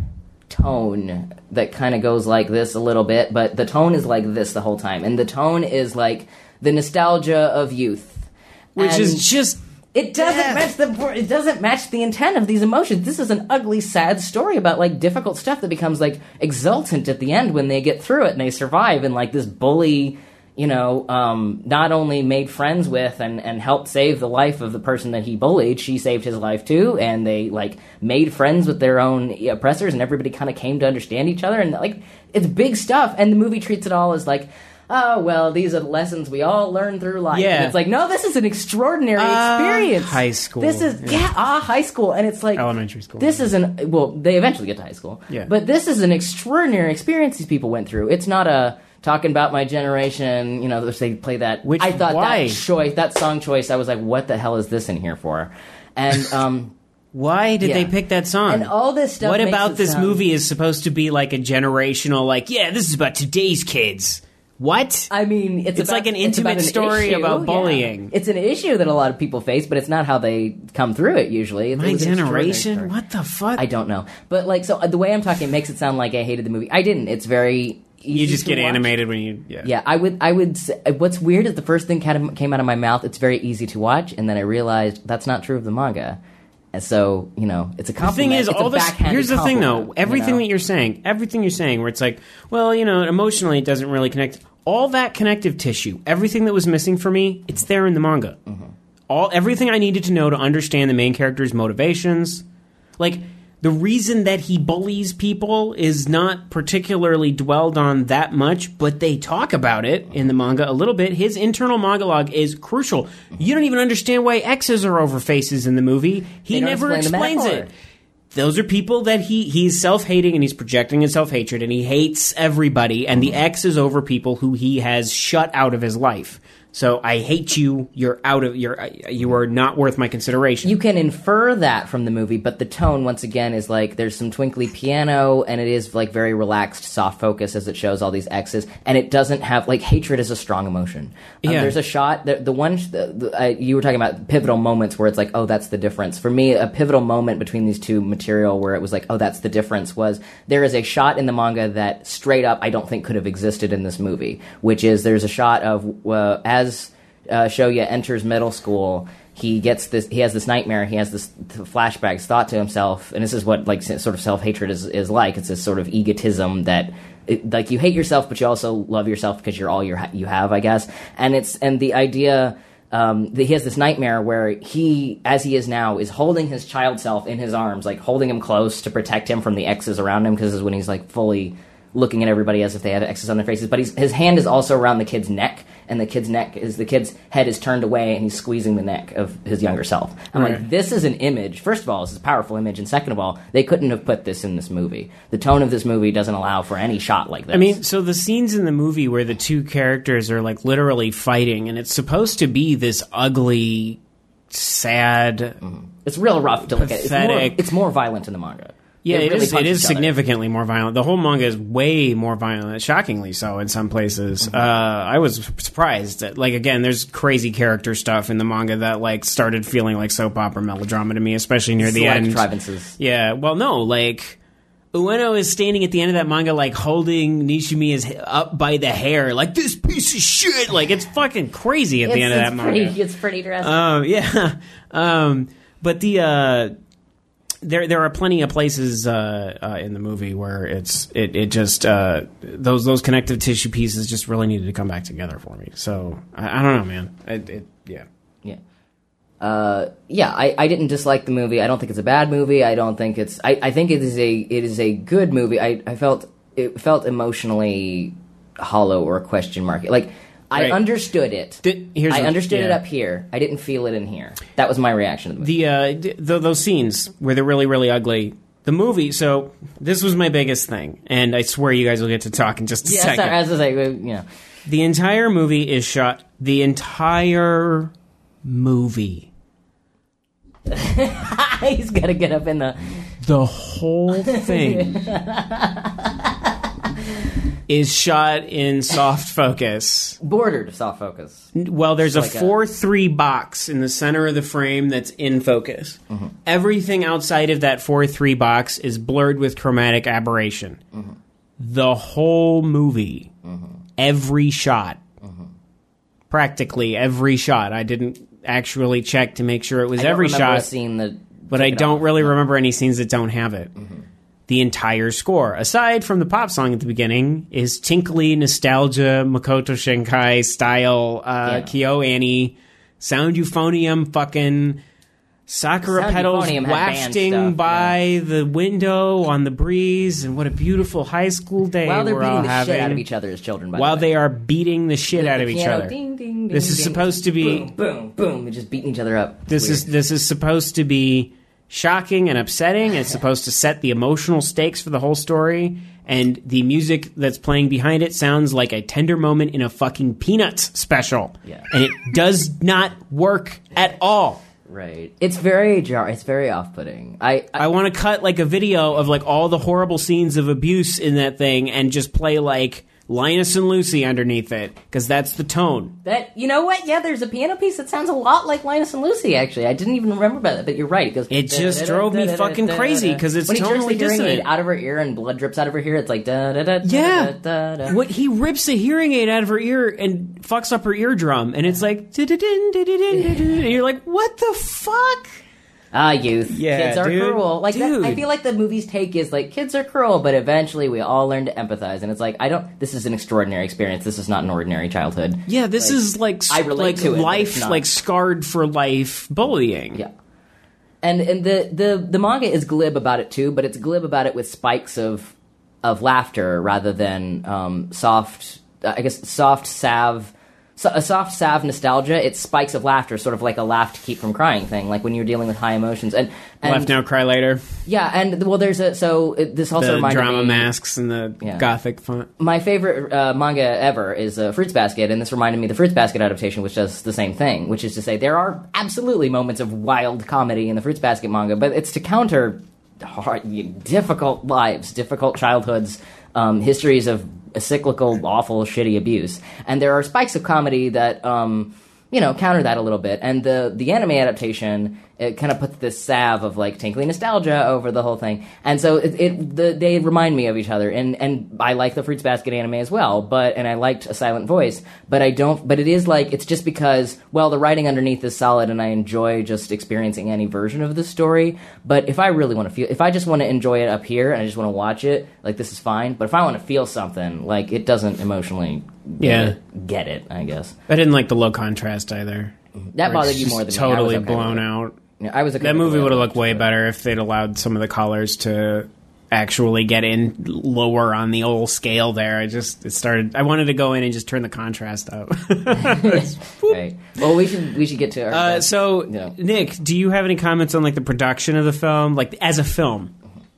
tone that kind of goes like this a little bit, but the tone is like this the whole time. And the tone is, like, the nostalgia of youth. Which is just... It doesn't match the intent of these emotions. This is an ugly, sad story about, like, difficult stuff that becomes, like, exultant at the end when they get through it and they survive. And, like, this bully, you know, not only made friends with and helped save the life of the person that he bullied, she saved his life too. And they, like, made friends with their own oppressors, and everybody kind of came to understand each other. And, like, it's big stuff. And the movie treats it all as, like, oh, well, these are the lessons we all learn through life. Yeah. And it's like, no, this is an extraordinary experience. High school. This is, high school. And it's like... Elementary school. This is well, they eventually get to high school. Yeah. But this is an extraordinary experience these people went through. It's not a talking about my generation, you know, they play that... I thought that song choice, I was like, what the hell is this in here for? And, why did they pick that song? And all this stuff. What about this movie is supposed to be like a generational, like, yeah, this is about today's kids? What? I mean, it's like an intimate story about bullying. Yeah. It's an issue that a lot of people face, but it's not how they come through it usually. My generation? What the fuck? I don't know. But, like, so the way I'm talking makes it sound like I hated the movie. I didn't. It's very easy You just to get watch. animated when you... Yeah. Yeah, I would say, what's weird is the first thing came out of my mouth, it's very easy to watch, and then I realized that's not true of the manga. And so, you know, it's a compliment. The thing is, all this... Here's the thing, though. Everything that you're saying, where it's like, well, you know, emotionally it doesn't really connect... All that connective tissue, everything that was missing for me, it's there in the manga. Mm-hmm. Everything I needed to know to understand the main character's motivations. Like, the reason that he bullies people is not particularly dwelled on that much, but they talk about it in the manga a little bit. His internal monologue is crucial. You don't even understand why X's are over faces in the movie. He never explains it. Those are people that he's self-hating, and he's projecting his self-hatred, and he hates everybody, and the X is over people who he has shut out of his life. So I hate you. You are not worth my consideration. You can infer that from the movie, but the tone, once again, is like there's some twinkly piano, and it is like very relaxed, soft focus as it shows all these X's, and it doesn't have like hatred is a strong emotion. There's a shot. You were talking about pivotal moments where it's like, oh, that's the difference. For me, a pivotal moment between these two material where it was like, oh, that's the difference was there is a shot in the manga that straight up I don't think could have existed in this movie, which is there's a shot of as Shoya enters middle school, he has this nightmare, he has this flashback thought to himself, and this is what like sort of self-hatred is like. It's this sort of egotism that like you hate yourself, but you also love yourself because you're all you have, I guess. And the idea that he has this nightmare where he, as he is now, is holding his child self in his arms, like holding him close to protect him from the X's around him, because this is when he's like fully looking at everybody as if they had X's on their faces. But his hand is also around the kid's neck, and the kid's head is turned away, and he's squeezing the neck of his younger self. I'm like, this is an image. First of all, this is a powerful image, and second of all, they couldn't have put this in this movie. The tone of this movie doesn't allow for any shot like this. I mean, so the scenes in the movie where the two characters are like literally fighting, and it's supposed to be this ugly, sad, it's real rough to pathetic. Look at. It's more violent in the manga. Yeah, it is significantly more violent. The whole manga is way more violent, shockingly so in some places. I was surprised. Like, again, there's crazy character stuff in the manga that like started feeling like soap opera melodrama to me, especially near the end. Contrivances. Yeah, well, no, like Ueno is standing at the end of that manga, like holding Nishimiya's up by the hair, like this piece of shit. Like it's fucking crazy at the end of that manga. It's pretty drastic. But the. There are plenty of places in the movie where it just those connective tissue pieces just really needed to come back together for me. So I don't know, man. I didn't dislike the movie. I don't think it's a bad movie. I don't think it's. I think it is a good movie. I felt it felt emotionally hollow or a question mark. Like. I understood it. I understood it up here. I didn't feel it in here. That was my reaction to the movie. Those scenes where they're really, really ugly. The movie, so this was my biggest thing, and I swear you guys will get to talk in just a second. As I say, The entire movie is shot. The entire movie. He's got to get up in the whole thing. Is shot in soft focus. Bordered soft focus. Well, there's like a 4:3 box in the center of the frame that's in focus. Mm-hmm. Everything outside of that 4:3 box is blurred with chromatic aberration. Mm-hmm. The whole movie, every shot, practically every shot. I didn't actually check to make sure it was every shot, but I don't really remember any scenes that don't have it. Mm-hmm. The entire score, aside from the pop song at the beginning, is tinkly nostalgia, Makoto Shinkai style, KyoAni, sound euphonium, fucking sakura Sound petals Euphonium wafting by the window on the breeze, and what a beautiful high school day while they're we're beating all the having. shit out of each other as children. While they are beating the shit out of each other. Ding, ding, this is ding, supposed to be boom, boom, boom. They're just beating each other up. This is supposed to be shocking and upsetting. It's supposed to set the emotional stakes for the whole story, and the music that's playing behind it sounds like a tender moment in a fucking Peanuts special. Yeah. And it does not work at all. Right. It's very it's very off-putting. I want to cut like a video of like all the horrible scenes of abuse in that thing and just play like Linus and Lucy underneath it, because that's the tone. You know what? Yeah, there's a piano piece that sounds a lot like Linus and Lucy, actually. I didn't even remember about that, but you're right. It just drove me fucking crazy, because it's totally dissonant. When he rips the hearing aid out of her ear and blood drips out of her ear, it's like da-da-da. Yeah. What, he rips a hearing aid out of her ear and fucks up her eardrum, and it's like, and you're like, what the fuck? Youth. Yeah, kids are cruel. Like dude. I feel like the movie's take is like, kids are cruel, but eventually we all learn to empathize. And it's like, this is an extraordinary experience. This is not an ordinary childhood. Yeah, this is like I relate to it, life, like scarred for life bullying. Yeah. And the manga is glib about it too, but it's glib about it with spikes of laughter rather than soft salve nostalgia. It's spikes of laughter, sort of like a laugh to keep from crying thing, like when you're dealing with high emotions. And Laugh Now, Cry Later. Yeah, and well, this also the reminded drama me, masks and the gothic font. My favorite manga ever is Fruits Basket, and this reminded me of the Fruits Basket adaptation, which does the same thing, which is to say there are absolutely moments of wild comedy in the Fruits Basket manga, but it's to counter difficult lives, difficult childhoods, histories of cyclical, awful, shitty abuse. And there are spikes of comedy that, counter that a little bit. And the anime adaptation, it kind of puts this salve of, like, tinkly nostalgia over the whole thing. And so they remind me of each other. And I like the Fruits Basket anime as well, and I liked A Silent Voice, but it is like, it's just because, well, the writing underneath is solid and I enjoy just experiencing any version of the story. But if I really want to if I just want to enjoy it up here and I just want to watch it, like, this is fine. But if I want to feel something, like, it doesn't emotionally get it, I guess. I didn't like the low contrast either. That bothered you more than me. Totally blown out. Yeah, I was that movie would have looked way better if they'd allowed some of the colors to actually get in lower on the old scale there. I wanted to go in and just turn the contrast up. Right. Well, we should get to our Nick, do you have any comments on, like, the production of the film, like, as a film?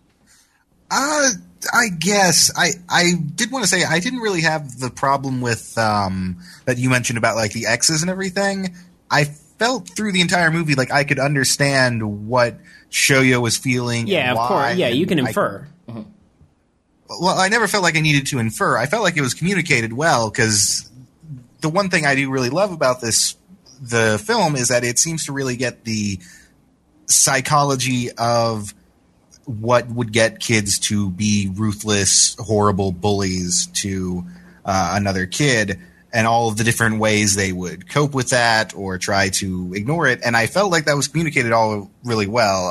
I guess I did want to say I didn't really have the problem with that you mentioned about, like, the X's and everything. I felt through the entire movie like I could understand what Shoyo was feeling. Yeah, and of course. Yeah, you can infer. Well, I never felt like I needed to infer. I felt like it was communicated well, because the one thing I do really love about the film is that it seems to really get the psychology of what would get kids to be ruthless, horrible bullies to another kid, and all of the different ways they would cope with that or try to ignore it. And I felt like that was communicated all really well.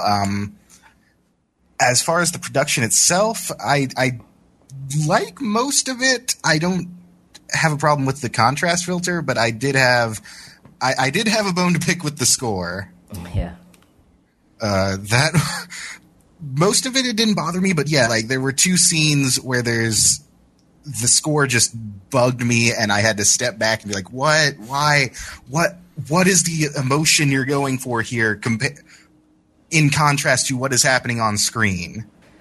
As far as the production itself, I like most of it. I don't have a problem with the contrast filter, but I did have a bone to pick with the score. Yeah. That most of it didn't bother me, but yeah, like, there were two scenes where the score just bugged me, and I had to step back and be like, what? Why? What is the emotion you're going for here in contrast to what is happening on screen?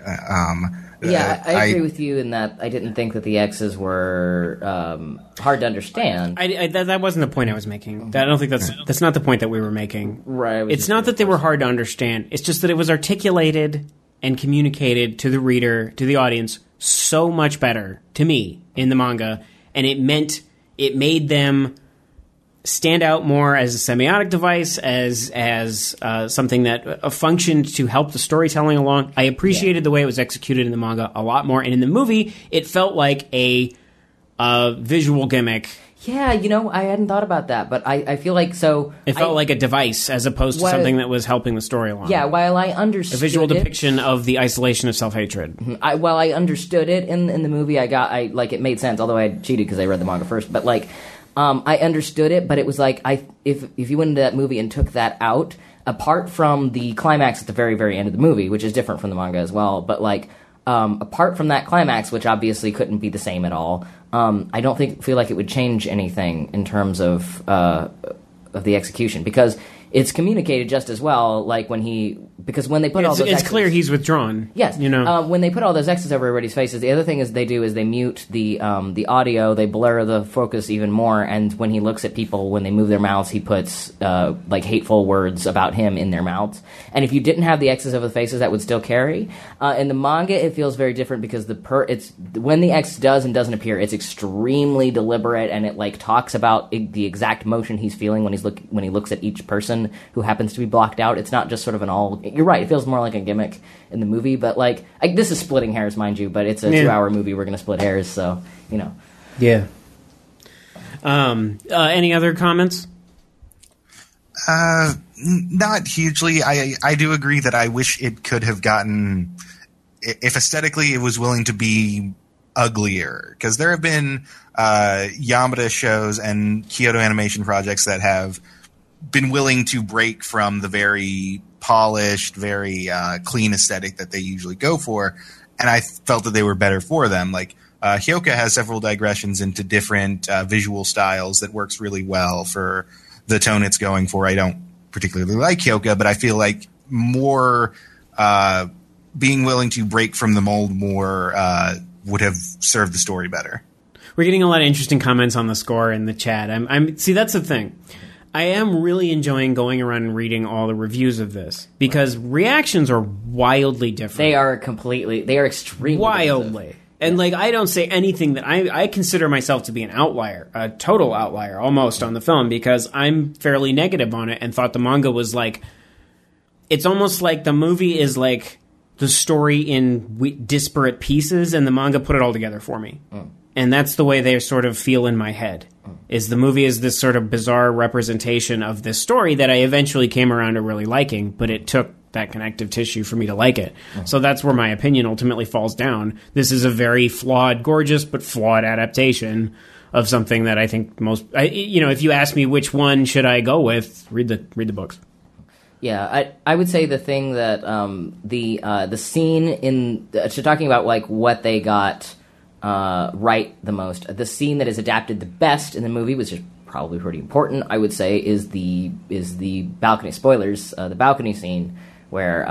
I agree with you in that I didn't think that the X's were hard to understand. That wasn't the point I was making. I don't think that's not the point that we were making. Right. It's not that they were hard to understand. It's just that it was articulated and communicated to the reader, to the audience, so much better to me in the manga, and it made them stand out more as a semiotic device, as something that functioned to help the storytelling along. I appreciated the way it was executed in the manga a lot more, and in the movie, it felt like a visual gimmick. Yeah, I hadn't thought about that, but I feel like so... It felt like a device as opposed to something that was helping the story along. Yeah, while I understood a visual depiction of the isolation of self-hatred. While I understood it in the movie, it made sense, although I cheated because I read the manga first, but, like, I understood it, but it was like, if you went into that movie and took that out, apart from the climax at the very, very end of the movie, which is different from the manga as well, but, like, apart from that climax, which obviously couldn't be the same at all, I don't feel like it would change anything in terms of the execution, because it's communicated just as well. Like when they put all those, it's clear he's withdrawn. Yes, when they put all those X's over everybody's faces, the other thing is they mute the audio, they blur the focus even more, and when he looks at people when they move their mouths, he puts like hateful words about him in their mouths. And if you didn't have the X's over the faces, that would still carry. In the manga, it feels very different because it's when the X does and doesn't appear, it's extremely deliberate, and it like talks about the exact motion he's feeling when he looks at each person who happens to be blocked out. It's not just sort of an all... You're right, it feels more like a gimmick in the movie, but like this is splitting hairs, mind you, but it's a 2-hour movie. We're going to split hairs, so, Yeah. Any other comments? Not hugely. I do agree that I wish it could have gotten... If aesthetically it was willing to be uglier, because there have been Yamada shows and Kyoto Animation projects that have been willing to break from the very polished, very clean aesthetic that they usually go for, and I felt that they were better for them. Like Hyoka has several digressions into different visual styles that works really well for the tone it's going for. I don't particularly like Hyoka, but I feel like more being willing to break from the mold more would have served the story better. We're getting a lot of interesting comments on the score in the chat. See, that's the thing. I am really enjoying going around and reading all the reviews of this because reactions are wildly different. They are extremely wildly. Different. And like, I don't say anything that I consider myself to be an outlier, a total outlier almost on the film, because I'm fairly negative on it and thought the manga was like, it's almost like the movie is like the story in disparate pieces and the manga put it all together for me. And that's the way they sort of feel in my head. Is the movie is this sort of bizarre representation of this story that I eventually came around to really liking, but it took that connective tissue for me to like it. So that's where my opinion ultimately falls down. This is a very flawed, gorgeous, but flawed adaptation of something that I think if you ask me which one should I go with, read the books. Yeah, I would say the thing that the scene in talking about like what they got right the most. The scene that is adapted the best in the movie, which is probably pretty important, I would say, is the balcony spoilers. The balcony scene where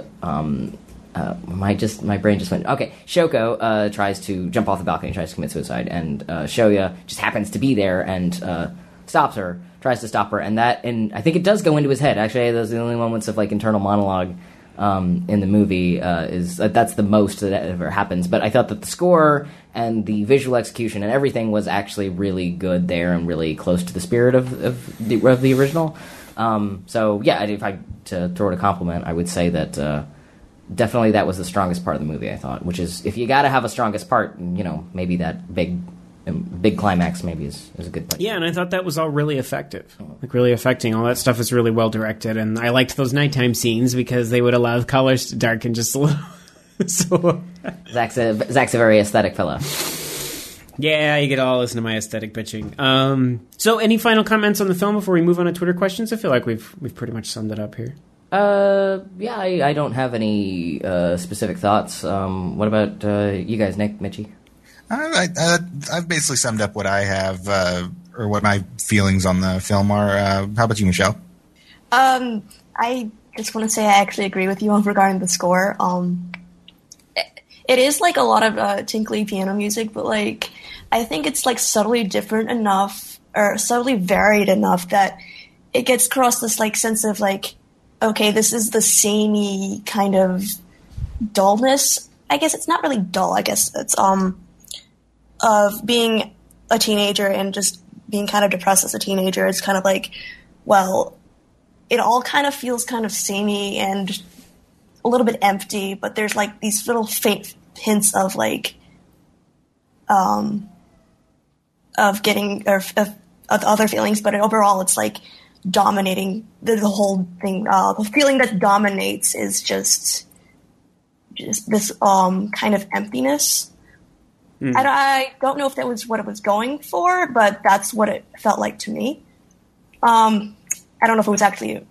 my brain just went. Okay, Shoko tries to jump off the balcony, tries to commit suicide, and Shoya just happens to be there and stops her, tries to stop her, and I think it does go into his head. Actually, those are the only moments of like internal monologue in the movie. That's the most that ever happens. But I thought that the score and the visual execution and everything was actually really good there and really close to the spirit of the original. So yeah, if I to throw it a compliment, I would say that definitely that was the strongest part of the movie. I thought, which is if you got to have a strongest part, maybe that big climax maybe is a good place. Yeah, and I thought that was all really effective, like really affecting. All that stuff is really well directed, and I liked those nighttime scenes because they would allow the colors to darken just a little. So Zach's a very aesthetic fellow. Yeah, you get all listen to my aesthetic bitching. So any final comments on the film before we move on to Twitter questions? I feel like we've pretty much summed it up here. Yeah, I don't have any specific thoughts. What about you guys, Nick, Mitchie? I've basically summed up what I have, or what my feelings on the film are. How about you, Michelle? I just want to say I actually agree with you regarding the score. It is like a lot of tinkly piano music, but like I think it's like subtly different enough or subtly varied enough that it gets across this like sense of like, okay, this is the samey kind of dullness. I guess it's not really dull. I guess it's of being a teenager and just being kind of depressed as a teenager. It's kind of like, well, it all kind of feels kind of samey and a little bit empty, but there's like these little faint hints of like, of getting, or of other feelings, but overall it's like dominating the whole thing. The feeling that dominates is just this kind of emptiness. I don't know if that was what it was going for, but that's what it felt like to me. I don't know if it was actually.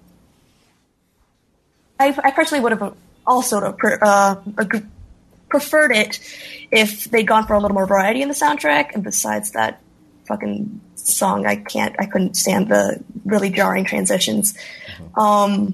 I personally would have also preferred it if they'd gone for a little more variety in the soundtrack. And besides that fucking song, I couldn't stand the really jarring transitions. But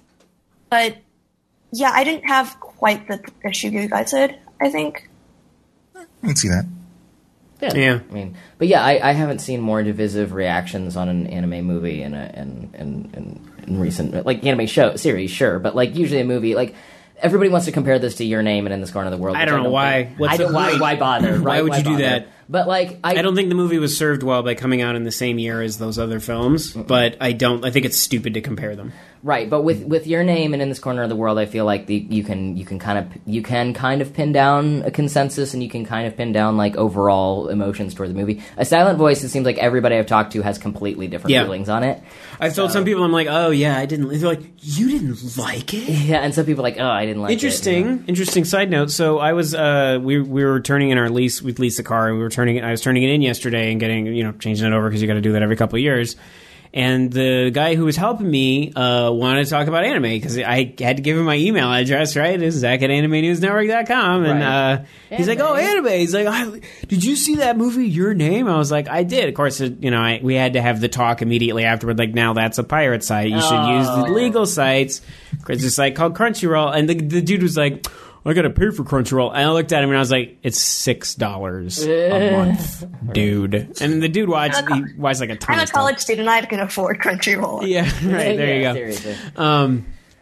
yeah, I didn't have quite the issue you guys did, I think. I can see that. Yeah. I mean, but yeah, I haven't seen more divisive reactions on an anime movie in recent, like anime series, sure, but like usually a movie, like everybody wants to compare this to Your Name and In This Corner of the World. I don't know why. Why bother? Why would you do that? But like, I don't think the movie was served well by coming out in the same year as those other films. But I think it's stupid to compare them. Right, but with Your Name and In This Corner of the World, I feel like you can kind of pin down a consensus, and you can kind of pin down like overall emotions toward the movie. A Silent Voice, it seems like everybody I've talked to has completely different feelings on it. I've told some people, I'm like, oh yeah, I didn't. They're like, you didn't like it? Yeah, and some people are like, oh, I didn't like it. Interesting side note. So I was we were turning in our lease. We'd leased a car, and I was turning it in yesterday and getting changing it over because you got to do that every couple of years. And the guy who was helping me wanted to talk about anime because I had to give him my email address, right? It's Zach@AnimeNewsNetwork.com. And he's like, oh, anime. He's like, did you see that movie, Your Name? I was like, I did. Of course, we had to have the talk immediately afterward. Like, now that's a pirate site. You should use the legal sites. There's a site called Crunchyroll. And the dude was like, I gotta pay for Crunchyroll. And I looked at him and I was like, it's $6 a month, dude. And the dude watched like a ton I'm a of college student. I can afford Crunchyroll. Yeah, right. There you go. Seriously.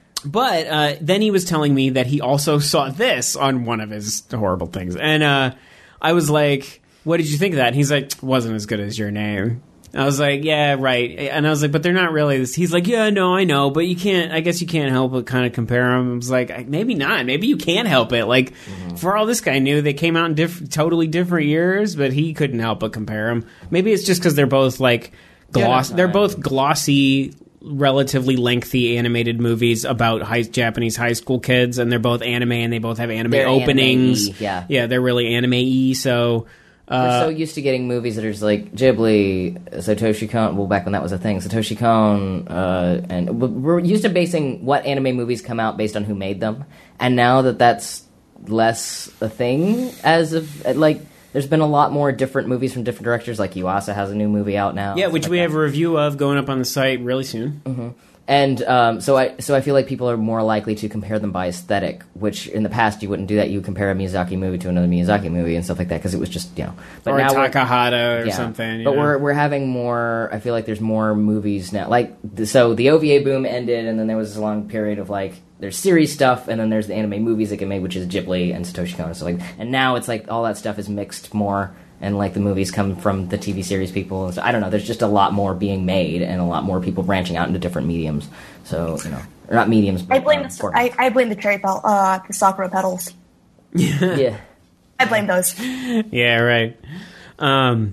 But then he was telling me that he also saw this on one of his horrible things. And I was like, what did you think of that? And he's like, wasn't as good as Your Name. I was like, yeah, right. And I was like, but they're not really this. He's like, yeah, no, I know, but I guess you can't help but kind of compare them. I was like, maybe not. Maybe you can help it. Like, for all this guy knew, they came out in totally different years, but he couldn't help but compare them. Maybe it's just because they're both like they're both glossy, relatively lengthy animated movies about Japanese high school kids, and they're both anime, and they both have anime openings. Anime-y, yeah, they're really anime-y, so... We're so used to getting movies that are just like Ghibli, Satoshi Kon. Well, back when that was a thing, Satoshi Kon, and we're used to basing what anime movies come out based on who made them. And now that that's less a thing, as of like, there's been a lot more different movies from different directors. Like Yuasa has a new movie out now. Yeah, which we have a review of going up on the site really soon. Mm-hmm. And so I feel like people are more likely to compare them by aesthetic, which in the past you wouldn't do that. You would compare a Miyazaki movie to another Miyazaki movie and stuff like that because it was just, But or now Takahata or something. But we're having more. I feel like there's more movies now. Like so, the OVA boom ended, and then there was this long period of like there's series stuff, and then there's the anime movies that get made, which is Ghibli and Satoshi Kon. So and now it's like all that stuff is mixed more. And, like, the movies come from the TV series people. So, I don't know. There's just a lot more being made and a lot more people branching out into different mediums. So, or not mediums, but... I blame the cherry the Sakura petals. Yeah. I blame those. Yeah, right. Yeah.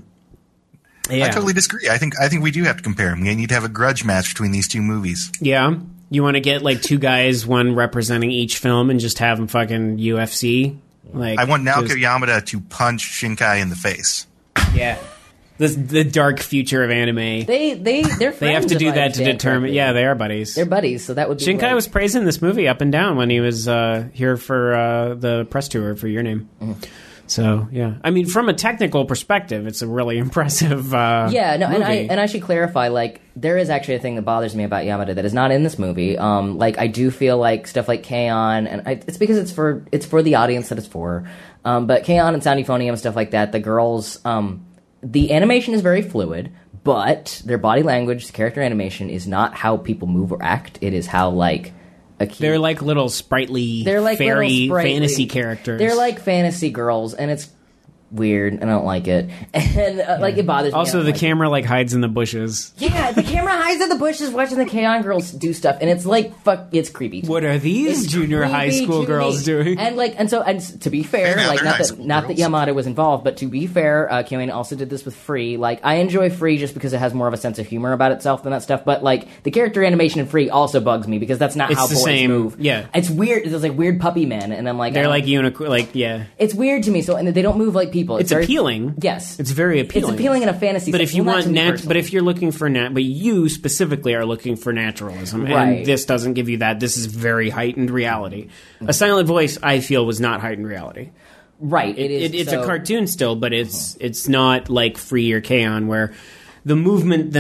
I totally disagree. I think we do have to compare them. We need to have a grudge match between these two movies. Yeah? You want to get, like, two guys, one representing each film, and just have them fucking UFC? Like, I want Naoko Yamada to punch Shinkai in the face. Yeah, the dark future of anime. They're friends. They have to do that to determine. Yeah, they are buddies. They're buddies, so that would be. Shinkai was praising this movie up and down when he was here for the press tour for Your Name. Mm-hmm. So yeah, I mean, from a technical perspective, it's a really impressive. Movie. And I should clarify, like, there is actually a thing that bothers me about Yamada that is not in this movie. Like, I do feel like stuff like K-On! It's because it's for the audience that it's for. But K-On! And Sound Euphonium and stuff like that, the girls, the animation is very fluid, but their body language, the character animation, is not how people move or act. It is how, like. They're like little sprightly, fairy fantasy characters. They're like fantasy girls, and it's weird, and I don't like it. And like it bothers me. Also, the camera like hides in the bushes. Yeah, the camera hides in the bushes watching the K-On! Girls do stuff, and it's like it's creepy. What are these junior high school girls doing? And so to be fair, like not that Yamada was involved, but to be fair, Kyoane also did this with Free. Like I enjoy Free just because it has more of a sense of humor about itself than that stuff. But like the character animation in Free also bugs me because that's not how boys move. Yeah, it's weird. There's like weird puppy men, and I'm like they're like unicorn. Like yeah, it's weird to me. So and they don't move like people. It's appealing. Yes, it's very appealing. It's appealing in a fantasy. But if you want but if you're looking for but you specifically are looking for naturalism, right. And this doesn't give you that. This is very heightened reality. A Silent Voice, I feel, was not heightened reality. Right. It's a cartoon still, but it's not like Free or K-On! Where the movement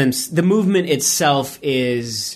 itself is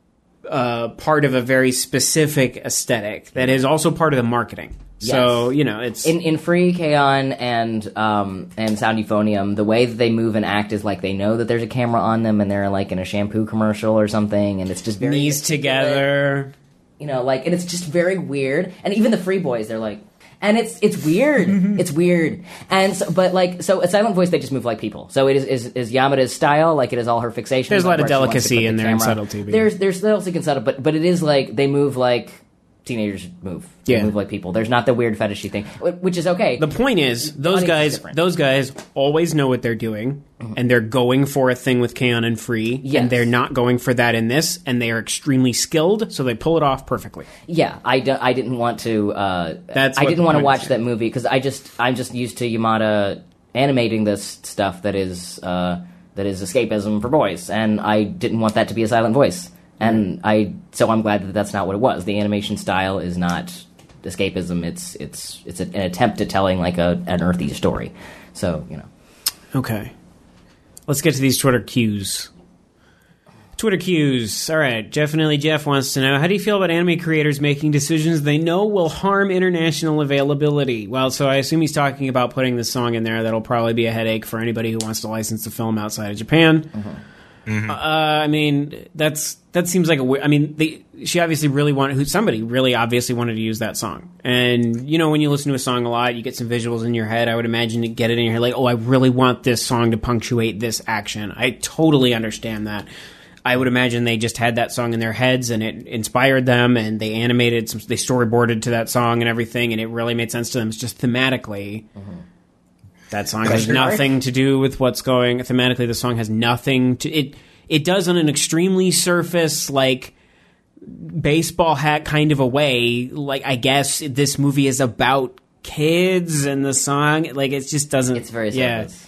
part of a very specific aesthetic that is also part of the marketing. Yes. So it's in Free, K-On! And Sound Euphonium, the way that they move and act is like they know that there's a camera on them and they're like in a shampoo commercial or something, and it's just very knees together. And it's just very weird. And even the Free Boys, they're like, and it's weird. It's weird. And so a Silent Voice, they just move like people. So it is Yamada's style, like it is all her fixation. There's a lot of delicacy in there and subtlety. There's subtlety and subtlety, but it is like they move like teenagers move. They move like people. There's not the weird fetishy thing, which is okay. The point is, those guys always know what they're doing, and they're going for a thing with K-On! And Free, and they're not going for that in this, and they are extremely skilled, so they pull it off perfectly. Yeah, I didn't want to. I didn't want to watch that movie because I'm just used to Yamada animating this stuff that is. that is escapism for boys, and I didn't want that to be a silent voice. And so I'm glad that that's not what it was. The animation style is not escapism. It's an attempt at telling like an earthy story. So, Okay. Let's get to these Twitter cues. Twitter cues. All right. Definitely Jeff wants to know, how do you feel about anime creators making decisions they know will harm international availability? Well, so I assume he's talking about putting this song in there. That'll probably be a headache for anybody who wants to license the film outside of Japan. Mm-hmm. I mean, that seems like she obviously somebody really obviously wanted to use that song. And, when you listen to a song a lot, you get some visuals in your head. I would imagine you get it in your head like, oh, I really want this song to punctuate this action. I totally understand that. I would imagine they just had that song in their heads and it inspired them, and they animated they storyboarded to that song and everything, and it really made sense to them. It's just thematically, that song has nothing to do with what's going. Thematically, the song has nothing to it. It does on an extremely surface, like baseball hat kind of a way. Like, I guess this movie is about kids, and the song, like, it just doesn't. It's very surface.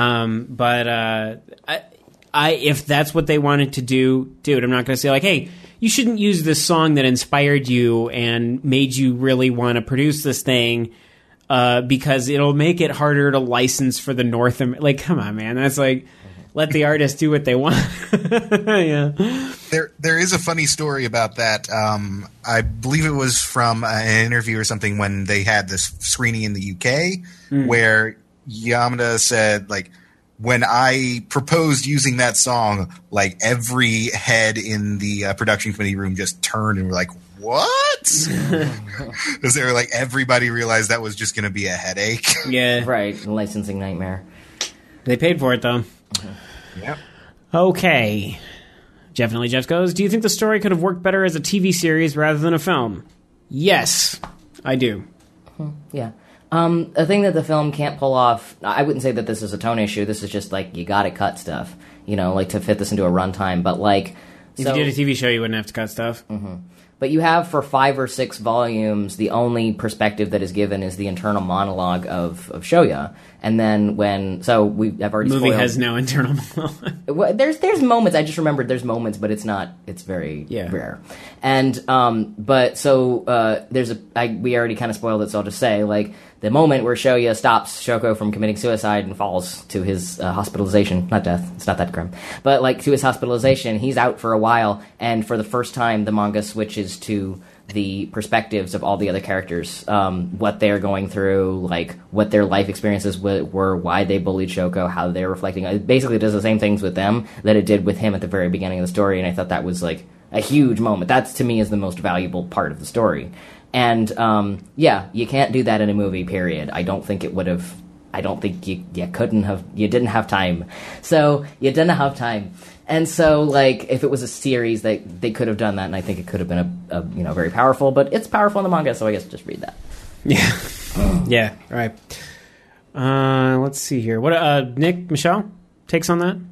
If that's what they wanted to do, dude, I'm not going to say like, hey, you shouldn't use this song that inspired you and made you really want to produce this thing, because it'll make it harder to license for the North America. Like, come on, man. That's like, let the artist do what they want. Yeah. There is a funny story about that. I believe it was from an interview or something when they had this screening in the UK where Yamada said, like, when I proposed using that song, like, every head in the production committee room just turned and were like, what? Because they were like, everybody realized that was just going to be a headache. Yeah. Right. Licensing nightmare. They paid for it, though. Yep. Okay. Definitely Jeff goes, do you think the story could have worked better as a TV series rather than a film? Yes, I do. Yeah. A thing that the film can't pull off, I wouldn't say that this is a tone issue, this is just like, you gotta cut stuff, like to fit this into a runtime, but like... If you did a TV show, you wouldn't have to cut stuff. Mm-hmm. But you have, for 5 or 6 volumes, the only perspective that is given is the internal monologue of Shoya. And then I've already movie spoiled. has no internal monologue. Well, there's moments, I just remembered there's moments, but it's very rare. And, we already kind of spoiled it, so I'll just say, like, the moment where Shoya stops Shoko from committing suicide and falls to his hospitalization, not death, it's not that grim, but like to his hospitalization, he's out for a while, and for the first time the manga switches to the perspectives of all the other characters, what they're going through, like what their life experiences were, why they bullied Shoko, how they're reflecting. It basically does the same things with them that it did with him at the very beginning of the story, and I thought that was like a huge moment. That, to me, is the most valuable part of the story. And, you can't do that in a movie, period. I don't think it would have... I don't think you couldn't have... You didn't have time. So, you didn't have time. And so, like, if it was a series, they could have done that, and I think it could have been a very powerful, but it's powerful in the manga, so I guess just read that. Yeah. Yeah, right. Let's see here. What, Nick, Michelle, takes on that?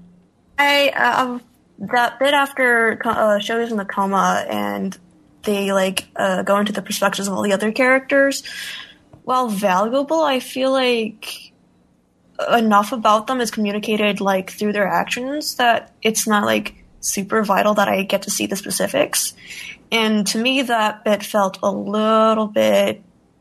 That bit after Shoya's in the coma, and they go into the perspectives of all the other characters. While valuable, I feel like enough about them is communicated through their actions that it's not super vital that I get to see the specifics. And to me, that bit felt a little bit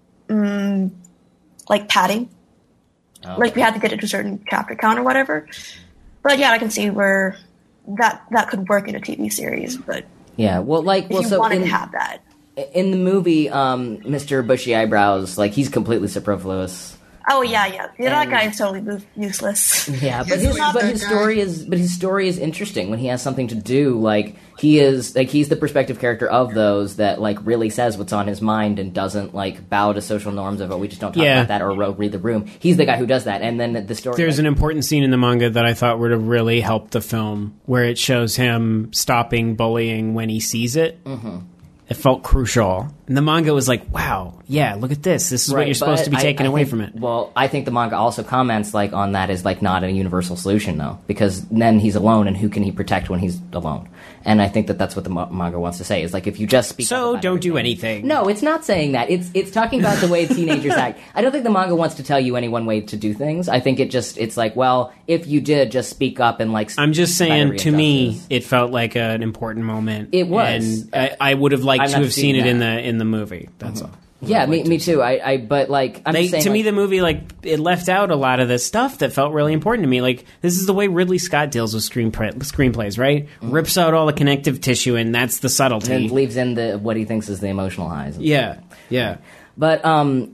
like padding. Oh. Like we had to get it to a certain chapter count or whatever. But yeah, I can see where that could work in a TV series. But yeah, if you wanted to have that. In the movie, Mr. Bushy Eyebrows, he's completely superfluous. Oh yeah. That guy is totally useless. Yeah, but his story is interesting when he has something to do. He's the perspective character of those that really says what's on his mind and doesn't bow to social norms of we just don't talk about that or read the room. He's the guy who does that, and then the story. There's an important scene in the manga that I thought would have really helped the film, where it shows him stopping bullying when he sees it. Mm-hmm. It felt crucial. And the manga was like, wow, yeah, look at this. This is what you're supposed to be taking away from it. Well, I think the manga also comments like on that is like not a universal solution though, because then he's alone, and who can he protect when he's alone? And I think that that's what the manga wants to say is like if you just speak. So don't do anything. No, it's not saying that. It's talking about the way teenagers act. I don't think the manga wants to tell you any one way to do things. I think it's like, well, if you did just speak up and like. I'm just saying, to me, it felt like an important moment. It was, and I would have liked to have seen it in the movie. That's all. Yeah, me too. But like, I'm just saying, to me, the movie it left out a lot of the stuff that felt really important to me. Like, this is the way Ridley Scott deals with screenplays, right? Rips out all the connective tissue, and that's the subtlety. And leaves in what he thinks is the emotional highs. Yeah. But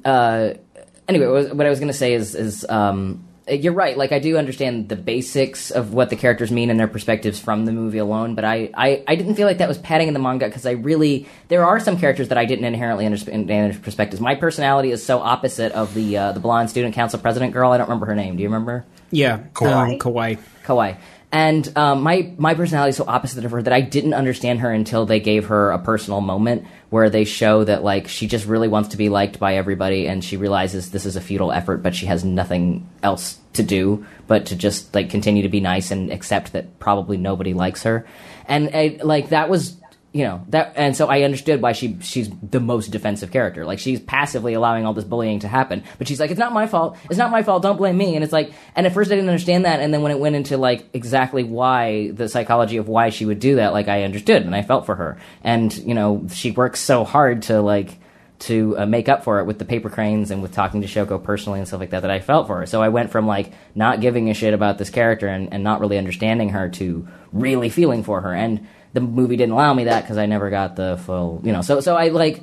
anyway, what I was going to say is you're right. Like, I do understand the basics of what the characters mean and their perspectives from the movie alone, but I didn't feel like that was padding in the manga, because there are some characters that I didn't inherently understand their perspectives. My personality is so opposite of the blonde student council president girl. I don't remember her name. Do you remember? Yeah. Kawai. And my personality is so opposite of her that I didn't understand her until they gave her a personal moment where they show that like she just really wants to be liked by everybody, and she realizes this is a futile effort, but she has nothing else to do but to just like continue to be nice and accept that probably nobody likes her. And that was, that, and so I understood why she's the most defensive character. Like, she's passively allowing all this bullying to happen, but she's like, it's not my fault, don't blame me. And it's like, and at first I didn't understand that, and then when it went into like exactly why, the psychology of why she would do that, like, I understood and I felt for her. And she works so hard to make up for it with the paper cranes and with talking to Shoko personally and stuff like that I felt for her. So I went from like not giving a shit about this character and not really understanding her to really feeling for her. And the movie didn't allow me that because I never got the full, So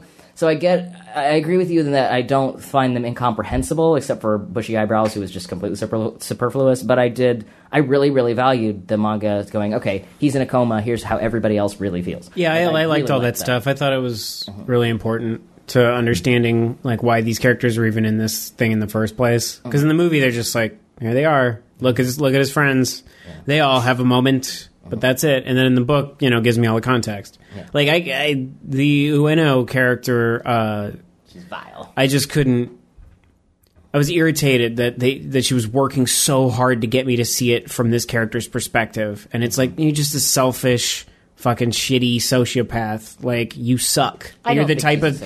I agree with you in that I don't find them incomprehensible, except for Bushy Eyebrows, who was just completely superfluous. But I really, really valued the manga going, okay, he's in a coma, here's how everybody else really feels. Yeah, I liked really all that stuff. I thought it was really important to understanding like why these characters are even in this thing in the first place. Because in the movie, they're just like, here they are. Look at his friends. Yeah. They all have a moment. But that's it. And then in the book, gives me all the context. Yeah. Like, the Ueno character, she's vile. I just couldn't. I was irritated that she was working so hard to get me to see it from this character's perspective. And it's like, you're just a selfish, fucking shitty sociopath. Like, you suck. You were the type of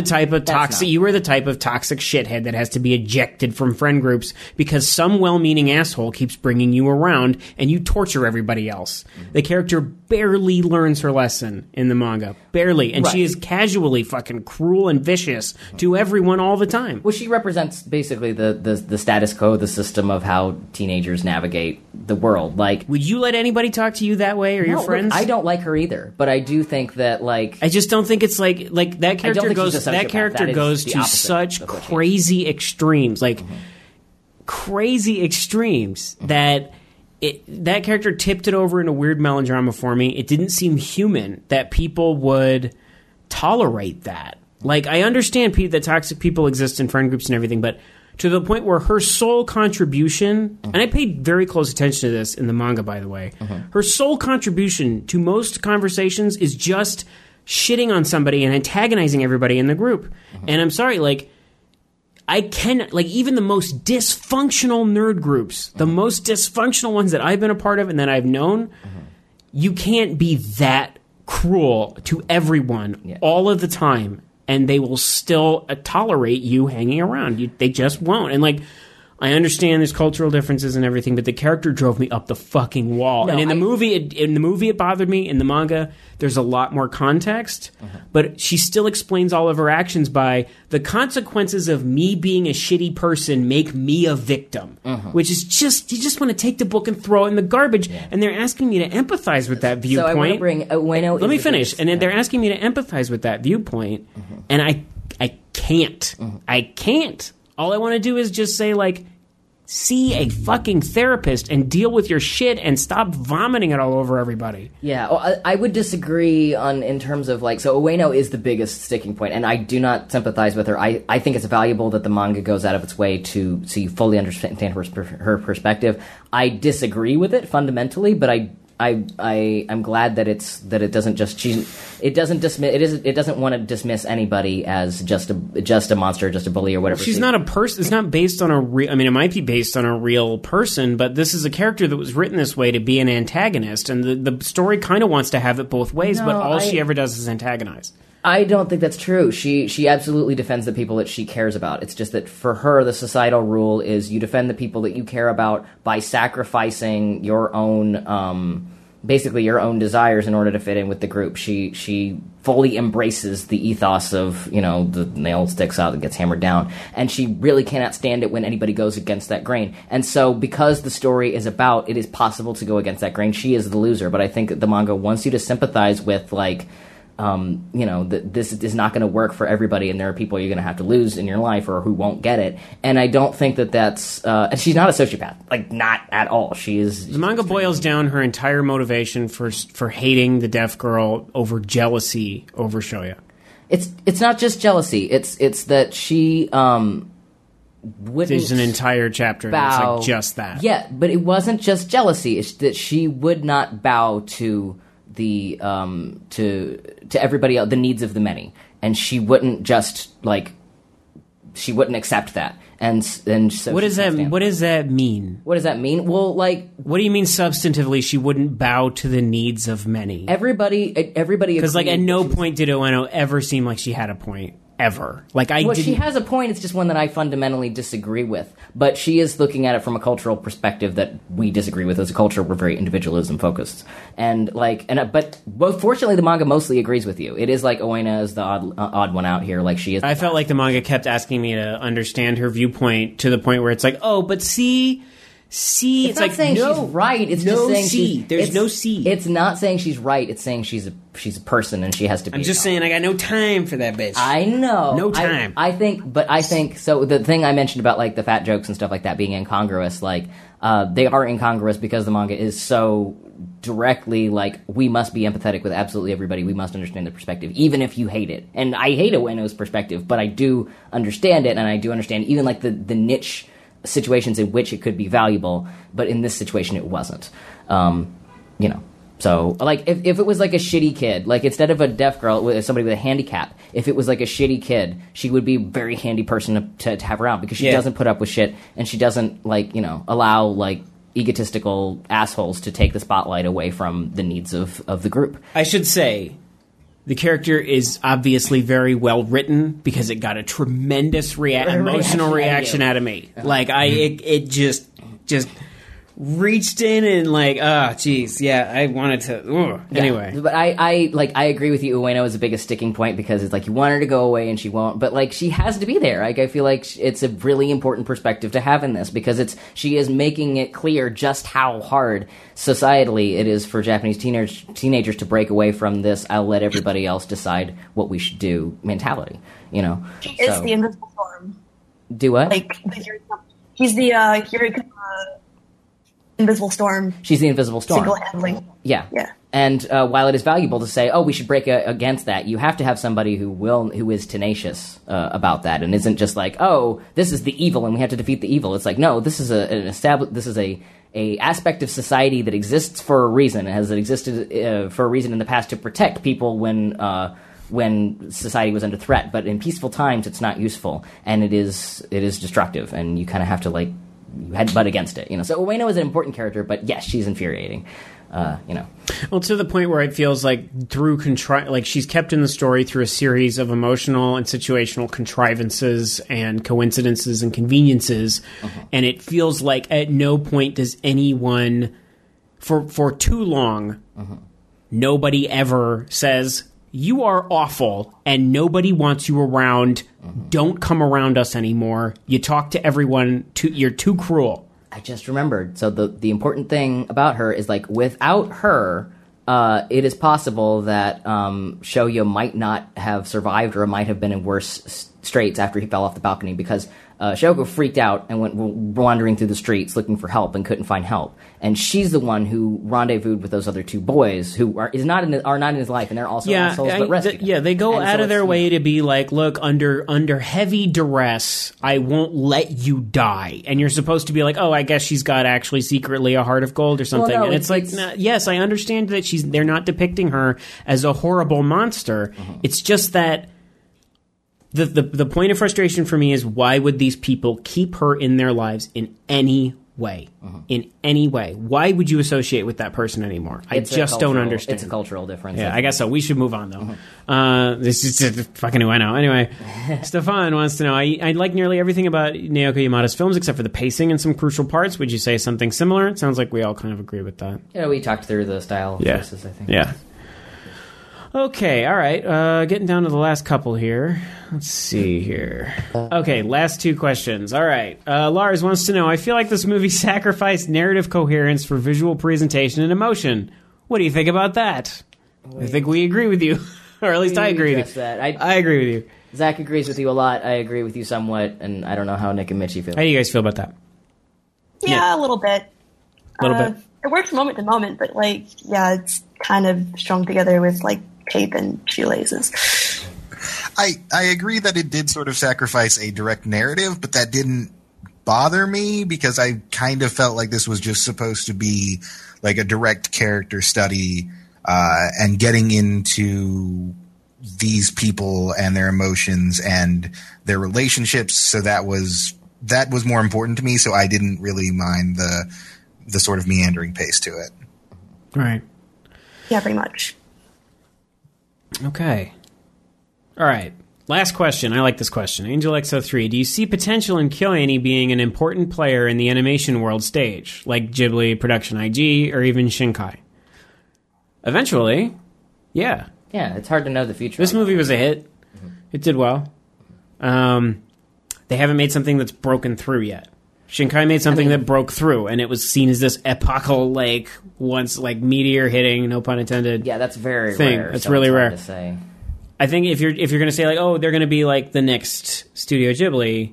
toxic shithead that has to be ejected from friend groups because some well-meaning asshole keeps bringing you around and you torture everybody else. The character barely learns her lesson in the manga. Barely. And she is casually fucking cruel and vicious to everyone all the time. Well, she represents basically the status quo, the system of how teenagers navigate the world. Like, would you let anybody talk to you that way or your friends? Look, I don't like her either, but I do think that like I just don't think it's like that character goes to such crazy extremes, like crazy extremes that that character tipped it over into weird melodrama for me. It didn't seem human that people would tolerate that. Like, I understand that toxic people exist in friend groups and everything, but to the point where her sole contribution, and I paid very close attention to this in the manga, by the way, her sole contribution to most conversations is just shitting on somebody and antagonizing everybody in the group. And I'm sorry, like, even the most dysfunctional nerd groups, the most dysfunctional ones that I've been a part of and that I've known, you can't be that cruel to everyone all of the time. And they will still tolerate you hanging around. They just won't. And, like, I understand there's cultural differences and everything, but the character drove me up the fucking wall. No, and in the movie, it bothered me. In the manga, there's a lot more context. But she still explains all of her actions by the consequences of me being a shitty person make me a victim. Which is just, you just want to take the book and throw it in the garbage. And they're asking me to empathize with that viewpoint. So I want to bring Ueno. Let me finish. And then they're asking me to empathize with that viewpoint. And I can't. I can't. All I want to do is just say, like, see a fucking therapist and deal with your shit and stop vomiting it all over everybody. Yeah, well, I would disagree in terms of, like, so Ueno is the biggest sticking point, and I do not sympathize with her. I think it's valuable that the manga goes out of its way so you fully understand her perspective. I disagree with it fundamentally, but I'm glad that it doesn't want to dismiss anybody as just a monster, just a bully or whatever. She's not a person. It's not based on a real. I mean, it might be based on a real person, but this is a character that was written this way to be an antagonist, and the story kind of wants to have it both ways. But all she ever does is antagonize. I don't think that's true. She absolutely defends the people that she cares about. It's just that for her, the societal rule is you defend the people that you care about by sacrificing your own, basically your own desires in order to fit in with the group. She fully embraces the ethos of, the nail sticks out and gets hammered down. And she really cannot stand it when anybody goes against that grain. And so because the story is about, it is possible to go against that grain, she is the loser. But I think that the manga wants you to sympathize with, that this is not going to work for everybody, and there are people you're going to have to lose in your life or who won't get it. And I don't think that that's... and she's not a sociopath. Like, not at all. The manga boils down her entire motivation for hating the deaf girl over jealousy over Shoya. It's not just jealousy. It's that she... wouldn't There's an entire chapter that's like just that. Yeah, but it wasn't just jealousy. It's that she would not bow to... to everybody else, the needs of the many, and she wouldn't just she wouldn't accept that, and so what does that mean? What does that mean? Well, what do you mean substantively? She wouldn't bow to the needs of many. Everybody, because at no point did Ueno ever seem like she had a point. Ever. She has a point, it's just one that I fundamentally disagree with. But she is looking at it from a cultural perspective that we disagree with. As a culture, we're very individualism focused. But fortunately, the manga mostly agrees with you. It is like Ueno is the odd one out here. Like she is. I felt like the manga kept asking me to understand her viewpoint to the point where it's like, oh, but see, it's not saying she's right. It's just saying there's no C. It's not saying she's right. It's saying she's a person and she has to be. I'm just saying I got no time for that bitch. I know. No time. I think so. The thing I mentioned about the fat jokes and stuff like that being incongruous, they are incongruous because the manga is so directly we must be empathetic with absolutely everybody. We must understand the perspective, even if you hate it. And I hate Ueno's perspective, but I do understand it, and I do understand even the niche situations in which it could be valuable, but in this situation it wasn't. So if it was a shitty kid, instead of a deaf girl with somebody with a handicap, if it was a shitty kid, she would be a very handy person to have around because she doesn't put up with shit, and she doesn't allow egotistical assholes to take the spotlight away from the needs of the group. I should say the character is obviously very well written because it got a tremendous emotional reaction out of me. It just reached in and I wanted to. Anyway, but I agree with you. Ueno is the biggest sticking point because it's you want her to go away and she won't, but she has to be there. I feel like it's a really important perspective to have in this because she is making it clear just how hard societally it is for Japanese teenagers to break away from this I'll let everybody else decide what we should do mentality. It's the invisible storm. Do what? He's the Invisible Storm. She's the Invisible Storm. Single-handedly. Yeah. And while it is valuable to say, we should break against that, you have to have somebody who is tenacious about that and isn't just this is the evil and we have to defeat the evil. It's no, this is a aspect of society that exists for a reason. It has existed for a reason in the past to protect people when society was under threat. But in peaceful times, it's not useful and it is destructive, and you kind of have to you headbutt against it, So Ueno is an important character, but yes, she's infuriating, Well, to the point where it feels through she's kept in the story through a series of emotional and situational contrivances and coincidences and conveniences, and it feels like at no point does anyone, for too long, nobody ever says, you are awful and nobody wants you around. Don't come around us anymore. You talk to everyone. You're too cruel. I just remembered. So the important thing about her is without her, it is possible that Shoyo might not have survived or might have been in worse straits after he fell off the balcony because Shoko freaked out and went wandering through the streets looking for help and couldn't find help. And she's the one who rendezvoused with those other two boys who are not in his life, and they're also assholes, but rescued him. They go out of their way to be like, look, under heavy duress, I won't let you die. And you're supposed to be like, oh, I guess she's got actually secretly a heart of gold or something. Well, no, and it's like, nah, yes, I understand that they're not depicting her as a horrible monster. Mm-hmm. It's just that the point of frustration for me is, why would these people keep her in their lives in any way? Mm-hmm. In any way. Why would you associate with that person anymore? I just don't understand. It's a cultural difference. Yeah, I guess so. We should move on, though. Mm-hmm. This is fucking who I know. Anyway, Stefan wants to know, I like nearly everything about Naoko Yamada's films except for the pacing and some crucial parts. Would you say something similar? It sounds like we all kind of agree with that. Yeah, we talked through the style choices, I think. Yeah. Okay, all right. Getting down to the last couple here. Let's see here. Okay, last two questions. All right. Lars wants to know, I feel like this movie sacrificed narrative coherence for visual presentation and emotion. What do you think about that? I think we agree with you. Or at least I agree with you. I agree with you. Zach agrees with you a lot. I agree with you somewhat. And I don't know how Nick and Mitchie feel. How do you guys feel about that? Yeah, a little bit. A little bit? It works moment to moment, but, it's kind of strung together with, tape and shoelaces. I agree that it did sort of sacrifice a direct narrative, but that didn't bother me because I kind of felt like this was just supposed to be like a direct character study and getting into these people and their emotions and their relationships. So that was more important to me. So I didn't really mind the sort of meandering pace to it. Right. Yeah, pretty much. Okay. All right. Last question. I like this question. Angel XO3. Do you see potential in KyoAni being an important player in the animation world stage, like Ghibli, Production IG, or even Shinkai? Eventually. Yeah. Yeah, it's hard to know the future. This movie was a hit. Mm-hmm. It did well. They haven't made something that's broken through yet. Shinkai made something that broke through, and it was seen as this epochal, meteor hitting, no pun intended. Yeah, that's very thing. rare. It's really rare to say. I think if you're going to say they're going to be like the next Studio Ghibli,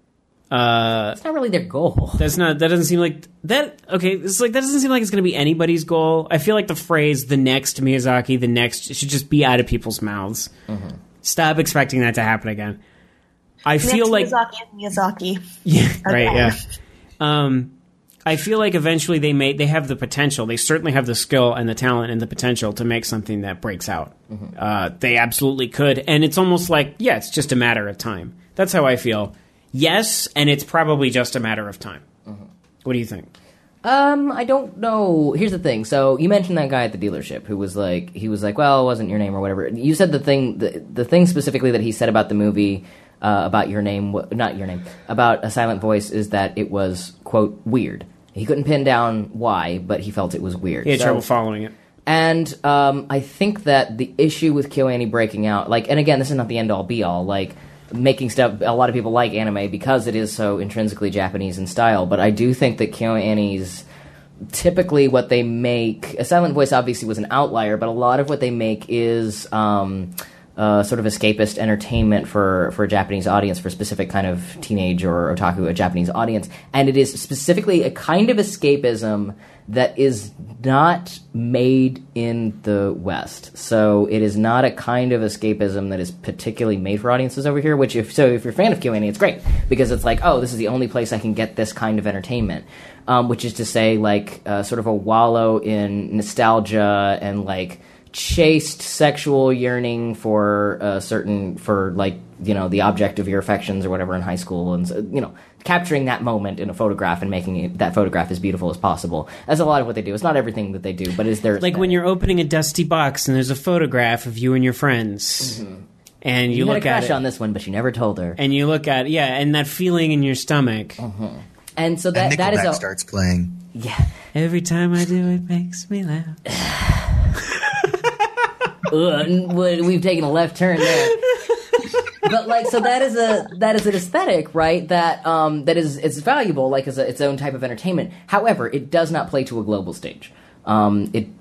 it's not really their goal. That doesn't seem like that. Okay, that doesn't seem like it's going to be anybody's goal. I feel like the phrase "the next Miyazaki," the next, should just be out of people's mouths. Mm-hmm. Stop expecting that to happen again. I feel like Miyazaki. Yeah, right. Yeah. I feel like eventually they have the potential. They certainly have the skill and the talent and the potential to make something that breaks out. Mm-hmm. They absolutely could, and it's almost like it's just a matter of time. That's how I feel. Yes, and it's probably just a matter of time. Mm-hmm. What do you think? I don't know. Here's the thing. So you mentioned that guy at the dealership who was like, well, it wasn't your name or whatever. You said the thing specifically that he said about the movie. About your name, not your name, about A Silent Voice is that it was, quote, weird. He couldn't pin down why, but he felt it was weird. He had trouble following it. And I think that the issue with KyoAni breaking out, and again, this is not the end-all, be-all, making stuff, a lot of people like anime because it is so intrinsically Japanese in style, but I do think that KyoAni's, typically what they make, A Silent Voice obviously was an outlier, but a lot of what they make is sort of escapist entertainment for a Japanese audience, for a specific kind of teenage or otaku, a Japanese audience. And it is specifically a kind of escapism that is not made in the West. So it is not a kind of escapism that is particularly made for audiences over here, which if you're a fan of KyoAni, it's great, because it's like, oh, this is the only place I can get this kind of entertainment. Which is to say, sort of a wallow in nostalgia and chaste sexual yearning for the object of your affections or whatever in high school, and capturing that moment in a photograph and making that photograph as beautiful as possible. That's a lot of what they do. It's not everything that they do, but is there when you're opening a dusty box and there's a photograph of you and your friends, mm-hmm. and you look had a at crush it on this one, but you never told her, and you look at and that feeling in your stomach, mm-hmm. And so that is starts playing. Yeah, every time I do it makes me laugh. We've taken a left turn there, but so that is an aesthetic, right? That is valuable, as its own type of entertainment. However, it does not play to a global stage.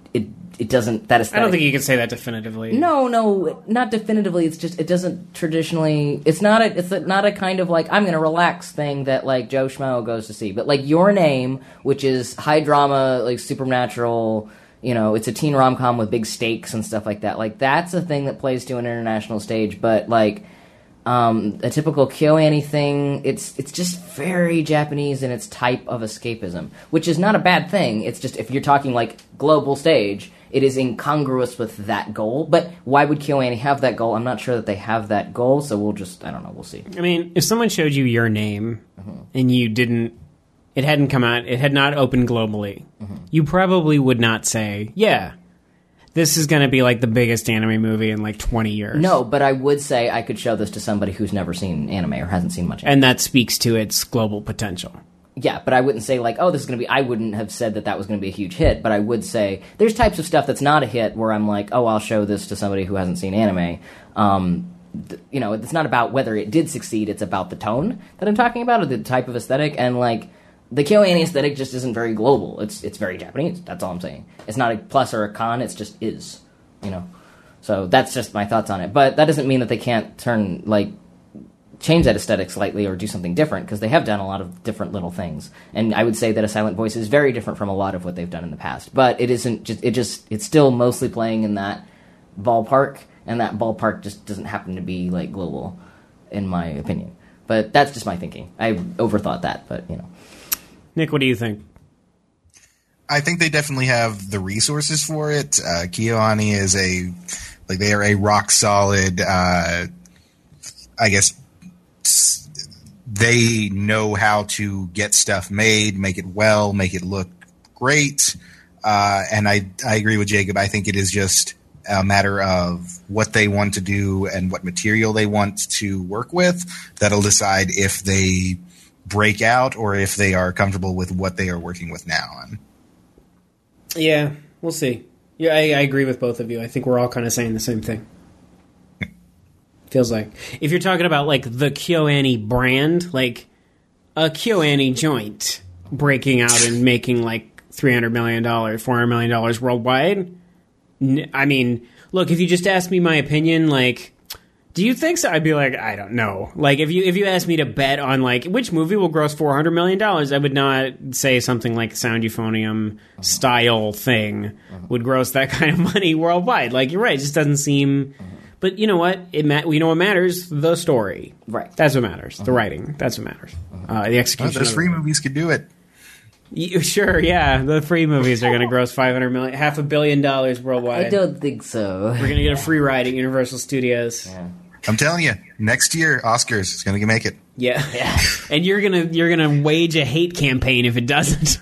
it doesn't, that aesthetic. I don't think you can say that definitively. No, not definitively. It's just, it doesn't traditionally, it's not a kind of like, I'm going to relax thing that like Joe Schmo goes to see. But like Your Name, which is high drama, like supernatural, you know, it's a teen rom-com with big stakes and stuff like that. Like that's a thing that plays to an international stage. But like, a typical KyoAni thing, it's just very Japanese in its type of escapism, which is not a bad thing. It's just, if you're talking like global stage, it is incongruous with that goal. But why would KyoAni have that goal? I'm not sure that they have that goal, so we'll just, I don't know, we'll see. I mean, if someone showed you Your Name and you didn't, it hadn't come out, it had not opened globally, you probably would not say, yeah, this is going to be like the biggest anime movie in like 20 years. No, but I would say I could show this to somebody who's never seen anime or hasn't seen much anime. And that speaks to its global potential. Yeah, but I wouldn't say like, oh, this is going to be, I wouldn't have said that was going to be a huge hit, but I would say there's types of stuff that's not a hit where I'm like, oh, I'll show this to somebody who hasn't seen anime. You know, it's not about whether it did succeed, it's about the tone that I'm talking about, or the type of aesthetic, and like, the KyoAni aesthetic just isn't very global. It's very Japanese, that's all I'm saying. It's not a plus or a con, it's just is, you know. So that's just my thoughts on it. But that doesn't mean that they can't change that aesthetic slightly or do something different, because they have done a lot of different little things. And I would say that A Silent Voice is very different from a lot of what they've done in the past. But it isn't just, it's still mostly playing in that ballpark, and that ballpark just doesn't happen to be like global, in my opinion. But that's just my thinking. I overthought that, but you know. Nick, what do you think? I think they definitely have the resources for it. KyoAni is they are a rock solid, I guess they know how to get stuff made, make it well, make it look great. And I agree with Jacob. I think it is just a matter of what they want to do and what material they want to work with that'll decide if they break out or if they are comfortable with what they are working with now. Yeah, we'll see. Yeah, I agree with both of you. I think we're all kind of saying the same thing. Feels like. If you're talking about, like, the KyoAni brand, like, a KyoAni joint breaking out and making, like, $300 million, $400 million worldwide, I mean, look, if you just asked me my opinion, like, do you think so? I'd be like, I don't know. Like, if you asked me to bet on, like, which movie will gross $400 million, I would not say something like Sound Euphonium style thing would gross that kind of money worldwide. Like, you're right. It just doesn't seem... But you know what? You know what matters? The story. Right. That's what matters. The writing. That's what matters. The execution. Well, those free movies could do it. Sure, yeah. The free movies are going to gross $500 million, $500 million worldwide. I don't think so. We're going to get a free ride at Universal Studios. Yeah. I'm telling you, next year Oscars is going to make it. Yeah. And you're gonna wage a hate campaign if it doesn't.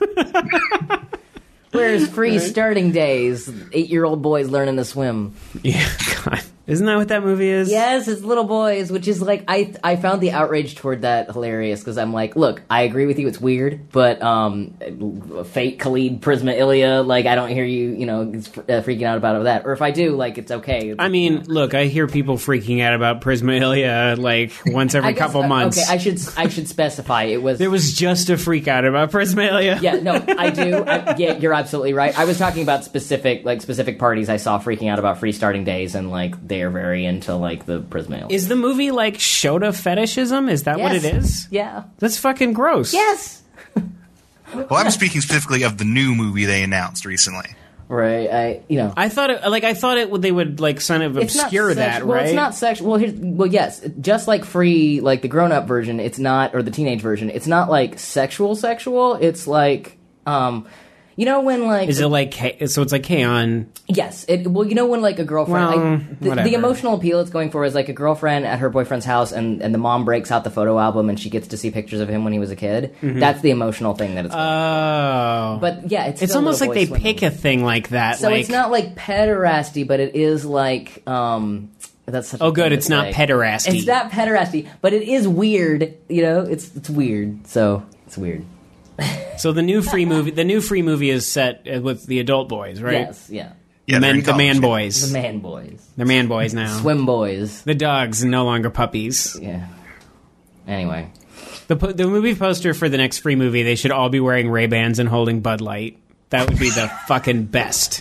Where's free starting days? 8-year-old boys learning to swim. Yeah, God. Isn't that what that movie is? Yes, it's little boys, which is like, I found the outrage toward that hilarious, because I'm like, look, I agree with you, it's weird, but Fate, Khalid, Prisma, Ilya, like, I don't hear you, freaking out about that. Or if I do, like, it's okay. I mean, look, I hear people freaking out about Prisma Ilya, like, once every couple months. Okay, I should specify, There was just a freak out about Prisma Ilya. Yeah, no, I do. Yeah, you're absolutely right. I was talking about specific parties I saw freaking out about free starting days, and, like, they're very into, like, the Prisma. Is the movie, like, Shota fetishism? Is that what it is? Yeah. That's fucking gross. Yes! Well, I'm speaking specifically of the new movie they announced recently. Right, I thought they would, like, kind of obscure that, right? Well, it's not sexual. Well, yes, just like free, like, the grown-up version, it's not, or the teenage version, it's not, like, sexual. It's, like, when, like... Is it like... So it's like K-On... Yes. When, like, a girlfriend... Well, the emotional appeal it's going for is, like, a girlfriend at her boyfriend's house, and the mom breaks out the photo album, and she gets to see pictures of him when he was a kid. Mm-hmm. That's the emotional thing that it's going for. But, yeah, it's almost like they pick a thing like that. So it's not, like, pederasty, but it is, like... That's such good. It's not pederasty. It's not pederasty, but it is weird. It's weird. So it's weird. So the new free movie is set with the adult boys, right? Yes, yeah. The man boys. The man boys. They're man boys now. Swim boys. The dogs and no longer puppies. Yeah. Anyway. The movie poster for the next free movie, they should all be wearing Ray-Bans and holding Bud Light. That would be the fucking best.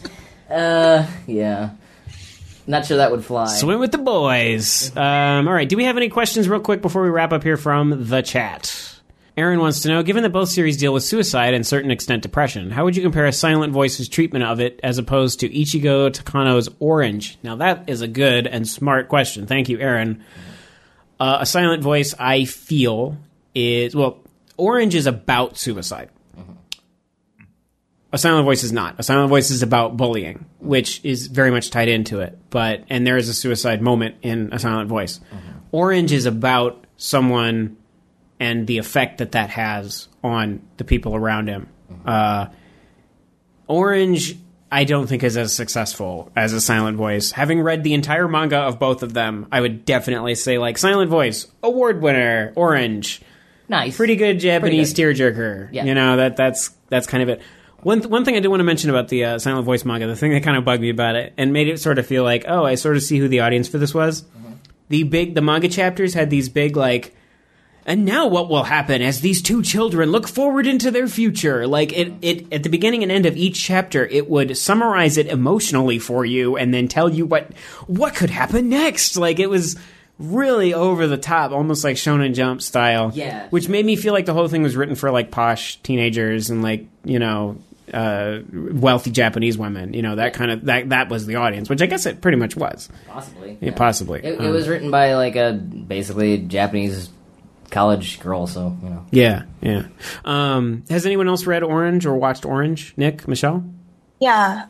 Yeah. Not sure that would fly. Swim with the boys. All right. Do we have any questions real quick before we wrap up here from the chat? Aaron wants to know, given that both series deal with suicide and certain extent depression, how would you compare A Silent Voice's treatment of it as opposed to Ichigo Takano's Orange? Now, that is a good and smart question. Thank you, Aaron. A Silent Voice, I feel, is... Well, Orange is about suicide. A Silent Voice is not. A Silent Voice is about bullying, which is very much tied into it. And there is a suicide moment in A Silent Voice. Orange is about someone and the effect that has on the people around him. Orange, I don't think is as successful as A Silent Voice. Having read the entire manga of both of them, I would definitely say, like, Silent Voice, award winner, Orange. Nice. Pretty good Japanese tearjerker. Yeah. You know, that's kind of it. One thing I did want to mention about the Silent Voice manga, the thing that kind of bugged me about it and made it sort of feel like, oh, I sort of see who the audience for this was. The manga chapters had these big, like, and now what will happen as these two children look forward into their future? Like, it at the beginning and end of each chapter, it would summarize it emotionally for you and then tell you what could happen next. Like, it was really over the top, almost like Shonen Jump style. Yeah. Which made me feel like the whole thing was written for, like, posh teenagers and, like, you know, wealthy Japanese women. You know, that kind of, that was the audience, which I guess it pretty much was. Possibly. Yeah, possibly. It was written by, like, a basically Japanese college girl, so, you know. Yeah. Has anyone else read Orange or watched Orange? Nick, Michelle? Yeah.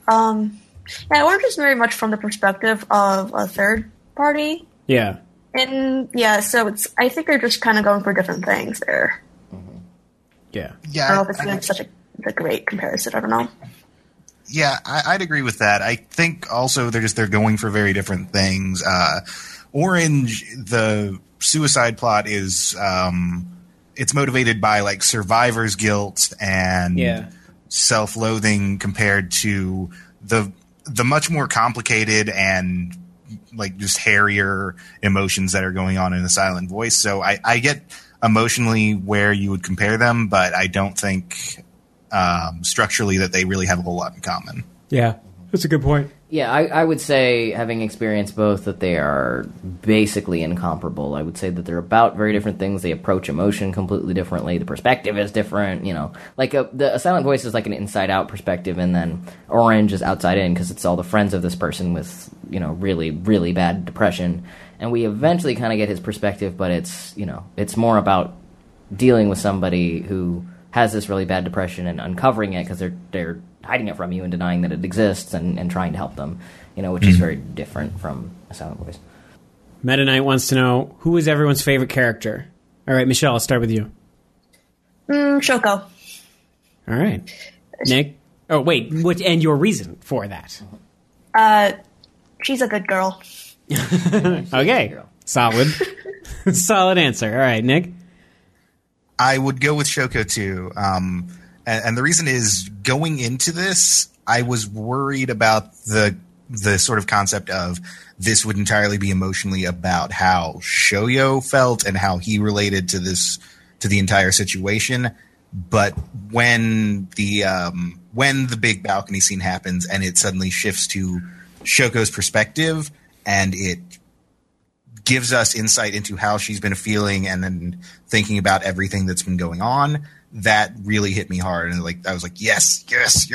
Orange is very much from the perspective of a third party. Yeah. And yeah, so I think they're just kind of going for different things there. Yeah. Yeah, I don't know if it's like such a great comparison. I don't know. Yeah, I'd agree with that. I think also they're going for very different things. Orange, the suicide plot is it's motivated by, like, survivor's guilt and self-loathing compared to the much more complicated and, like, just hairier emotions that are going on in A Silent Voice. So I get emotionally where you would compare them, but I don't think structurally that they really have a whole lot in common. Yeah, that's a good point. Yeah, I would say, having experienced both, that they are basically incomparable. I would say that they're about very different things. They approach emotion completely differently. The perspective is different, you know. Like, A Silent Voice is like an inside-out perspective, and then Orange is outside-in, because it's all the friends of this person with, you know, really, really bad depression. And we eventually kind of get his perspective, but it's, you know, it's more about dealing with somebody who has this really bad depression and uncovering it, because they're hiding it from you and denying that it exists and trying to help them, you know, which is very different from A Silent Voice. Meta Knight wants to know, who is everyone's favorite character? All right, Michelle, I'll start with you. Shoko. All right. Nick? Oh, wait, and your reason for that? She's a good girl. Okay, solid. Solid answer. All right, Nick? I would go with Shoko too. And the reason is, going into this, I was worried about the sort of concept of this would entirely be emotionally about how Shoyo felt and how he related to the entire situation. But when the big balcony scene happens and it suddenly shifts to Shoko's perspective and it gives us insight into how she's been feeling and then thinking about everything that's been going on, that really hit me hard. And I was like, yes.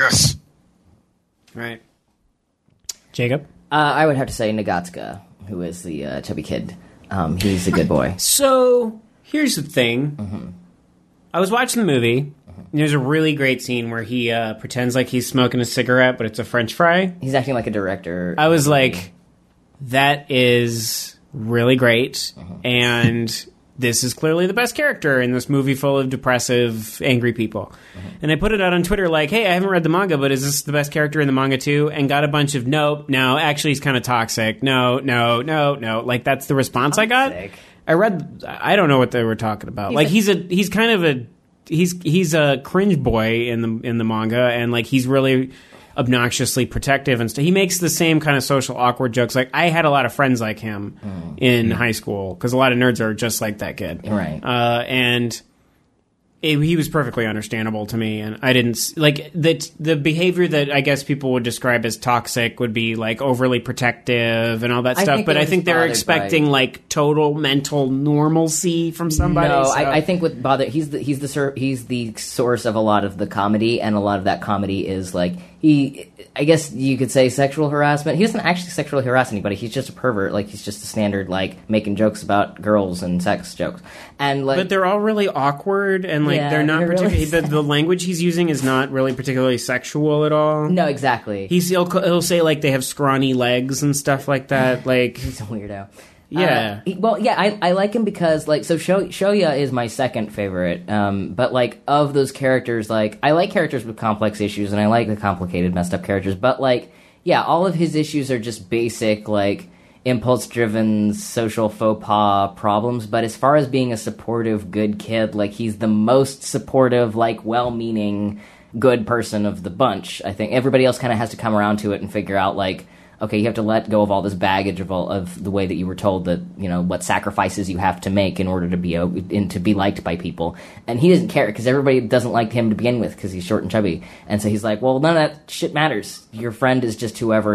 Right. Jacob? I would have to say Nagatsuka, who is the chubby kid. He's a good boy. So, here's the thing. I was watching the movie. There's a really great scene where he pretends like he's smoking a cigarette, but it's a French fry. He's acting like a director. I was like, that is really great. And this is clearly the best character in this movie full of depressive, angry people. And I put it out on Twitter like, hey, I haven't read the manga, but is this the best character in the manga too? And got a bunch of, no, actually he's kind of toxic. No. Like, that's the response I got. I don't know what they were talking about. He's a cringe boy in the manga, and like he's really obnoxiously protective and stuff. He makes the same kind of social awkward jokes. Like, I had a lot of friends like him in high school, because a lot of nerds are just like that kid. Right. And he was perfectly understandable to me, and I didn't like that. The behavior that I guess people would describe as toxic would be like overly protective and all that stuff. But I think they're expecting like total mental normalcy from somebody. No, so. I think with Bother, he's the source of a lot of the comedy, and a lot of that comedy is like I guess you could say sexual harassment. He doesn't actually sexually harass anybody. He's just a pervert. Like, he's just a standard, like, making jokes about girls and sex jokes. And like, but they're all really awkward, and like they're not particularly. Really the language he's using is not really particularly sexual at all. No, exactly. He'll say like they have scrawny legs and stuff like that. Like he's a weirdo. Yeah. I like him because, like, so Shoya is my second favorite. But, like, of those characters, like, I like characters with complex issues, and I like the complicated, messed up characters. But, like, yeah, all of his issues are just basic, like, impulse-driven social faux pas problems. But as far as being a supportive, good kid, like, he's the most supportive, like, well-meaning, good person of the bunch. I think everybody else kind of has to come around to it and figure out, like, okay, you have to let go of all this baggage of the way that you were told that, you know, what sacrifices you have to make in order to be liked by people. And he doesn't care because everybody doesn't like him to begin with because he's short and chubby. And so he's like, well, none of that shit matters. Your friend is just whoever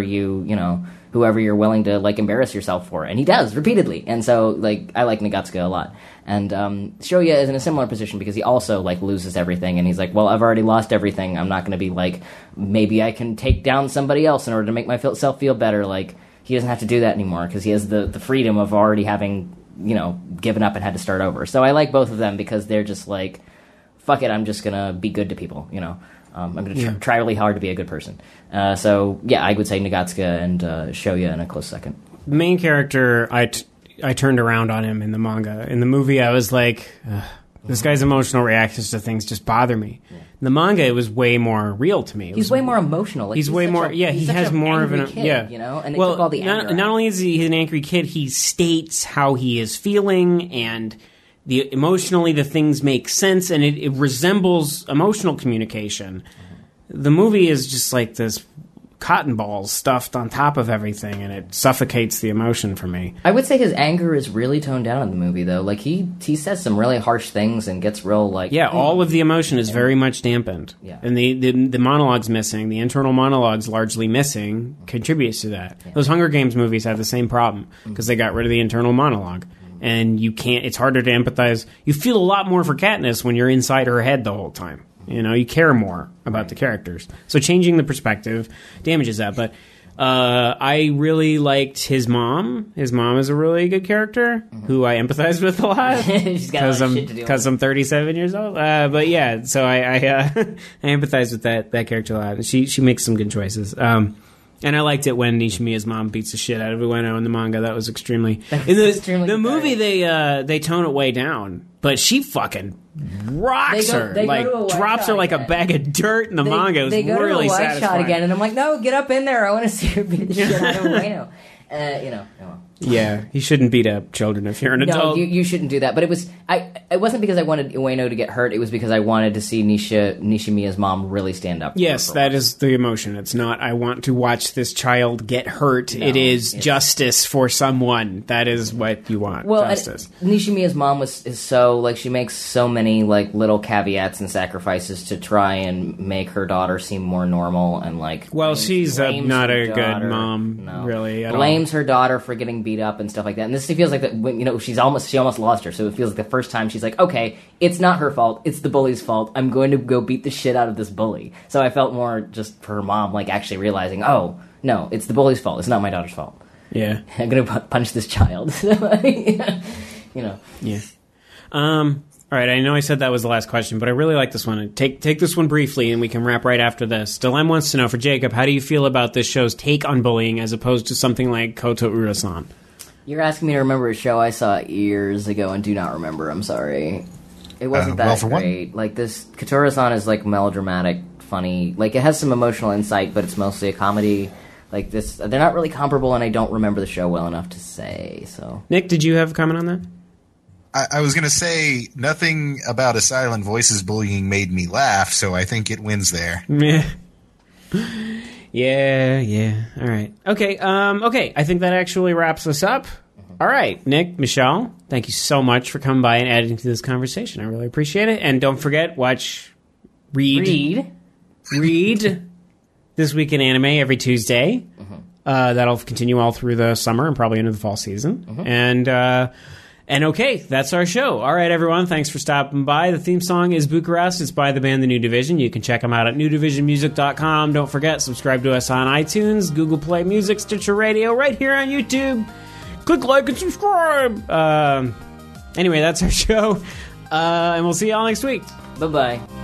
you're willing to, like, embarrass yourself for. And he does, repeatedly. And so, like, I like Nagatsuka a lot. And Shoya is in a similar position because he also, like, loses everything. And he's like, well, I've already lost everything. I'm not going to be like, maybe I can take down somebody else in order to make myself feel better. Like, he doesn't have to do that anymore because he has the freedom of already having, you know, given up and had to start over. So I like both of them because they're just like, fuck it, I'm just going to be good to people, you know. I'm going to try really hard to be a good person. So, yeah, I would say Nagatsuka and Shoya in a close second. The main character, I turned around on him in the manga. In the movie, I was like, this guy's emotional reactions to things just bother me. Yeah. In the manga, it was way more real to me. He's way more emotional. Like, he's way more. He has more of an. Kid, you know, and it took all the anger. Not only is he an angry kid, he states how he is feeling, and emotionally the things make sense, and it resembles emotional communication. Mm-hmm. The movie is just like this cotton balls stuffed on top of everything, and it suffocates the emotion for me. I would say his anger is really toned down in the movie, though. Like, he says some really harsh things and gets real, like... Yeah, all of the emotion is very much dampened. Yeah. And the monologue's missing, the internal monologue's largely missing, contributes to that. Yeah. Those Hunger Games movies have the same problem, because they got rid of the internal monologue. And you can't... It's harder to empathize. You feel a lot more for Katniss when you're inside her head the whole time. You know, you care more about the characters. So changing the perspective damages that. But I really liked his mom. His mom is a really good character who I empathize with a lot. Because I'm 37 years old. But yeah, so I empathize with that character a lot. She makes some good choices. And I liked it when Nishimiya's mom beats the shit out of Ueno in the manga. That was extremely... In the movie, they tone it way down. But she fucking rocks her. Like, drops her like a bag of dirt in the manga. It was really satisfying. They go to a wide shot again, and I'm like, no, get up in there. I want to see her beat the shit out of Ueno. Yeah, you shouldn't beat up children if you're an adult. No, you shouldn't do that. But it wasn't because I wanted Ueno to get hurt. It was because I wanted to see Nishimiya's mom really stand up. Yes, that is the emotion. It's not, I want to watch this child get hurt. No, it is justice for someone. That is what you want, justice. Nishimiya's mom is so, like, she makes so many, like, little caveats and sacrifices to try and make her daughter seem more normal and, like... Well, she's not a good mom, really, at all. Blames her daughter for getting beat up and stuff like that. And this feels like that, you know, she almost lost her. So it feels like the first time she's like, okay, it's not her fault. It's the bully's fault. I'm going to go beat the shit out of this bully. So I felt more just for her mom, like, actually realizing, oh, no, it's the bully's fault. It's not my daughter's fault. Yeah. I'm going to punch this child. You know. Yeah. All right, I know I said that was the last question, but I really like this one. Take this one briefly, and we can wrap right after this. Dilem wants to know, for Jacob, how do you feel about this show's take on bullying as opposed to something like Koto Ura-san? You're asking me to remember a show I saw years ago and do not remember. I'm sorry. It wasn't that great. Like, this, Koto-Ura-san is, like, melodramatic, funny. Like, it has some emotional insight, but it's mostly a comedy. Like, this, they're not really comparable, and I don't remember the show well enough to say, so... Nick, did you have a comment on that? I was going to say, nothing about A Silent Voice's bullying made me laugh, so I think it wins there. Yeah. All right. Okay. I think that actually wraps us up. All right, Nick, Michelle, thank you so much for coming by and adding to this conversation. I really appreciate it. And don't forget, read This Week in Anime every Tuesday. That'll continue all through the summer and probably into the fall season. And okay, that's our show. All right, everyone, thanks for stopping by. The theme song is Bucharest. It's by the band The New Division. You can check them out at newdivisionmusic.com. Don't forget, subscribe to us on iTunes, Google Play Music, Stitcher Radio, right here on YouTube. Click like and subscribe. Anyway, that's our show. And we'll see you all next week. Bye-bye.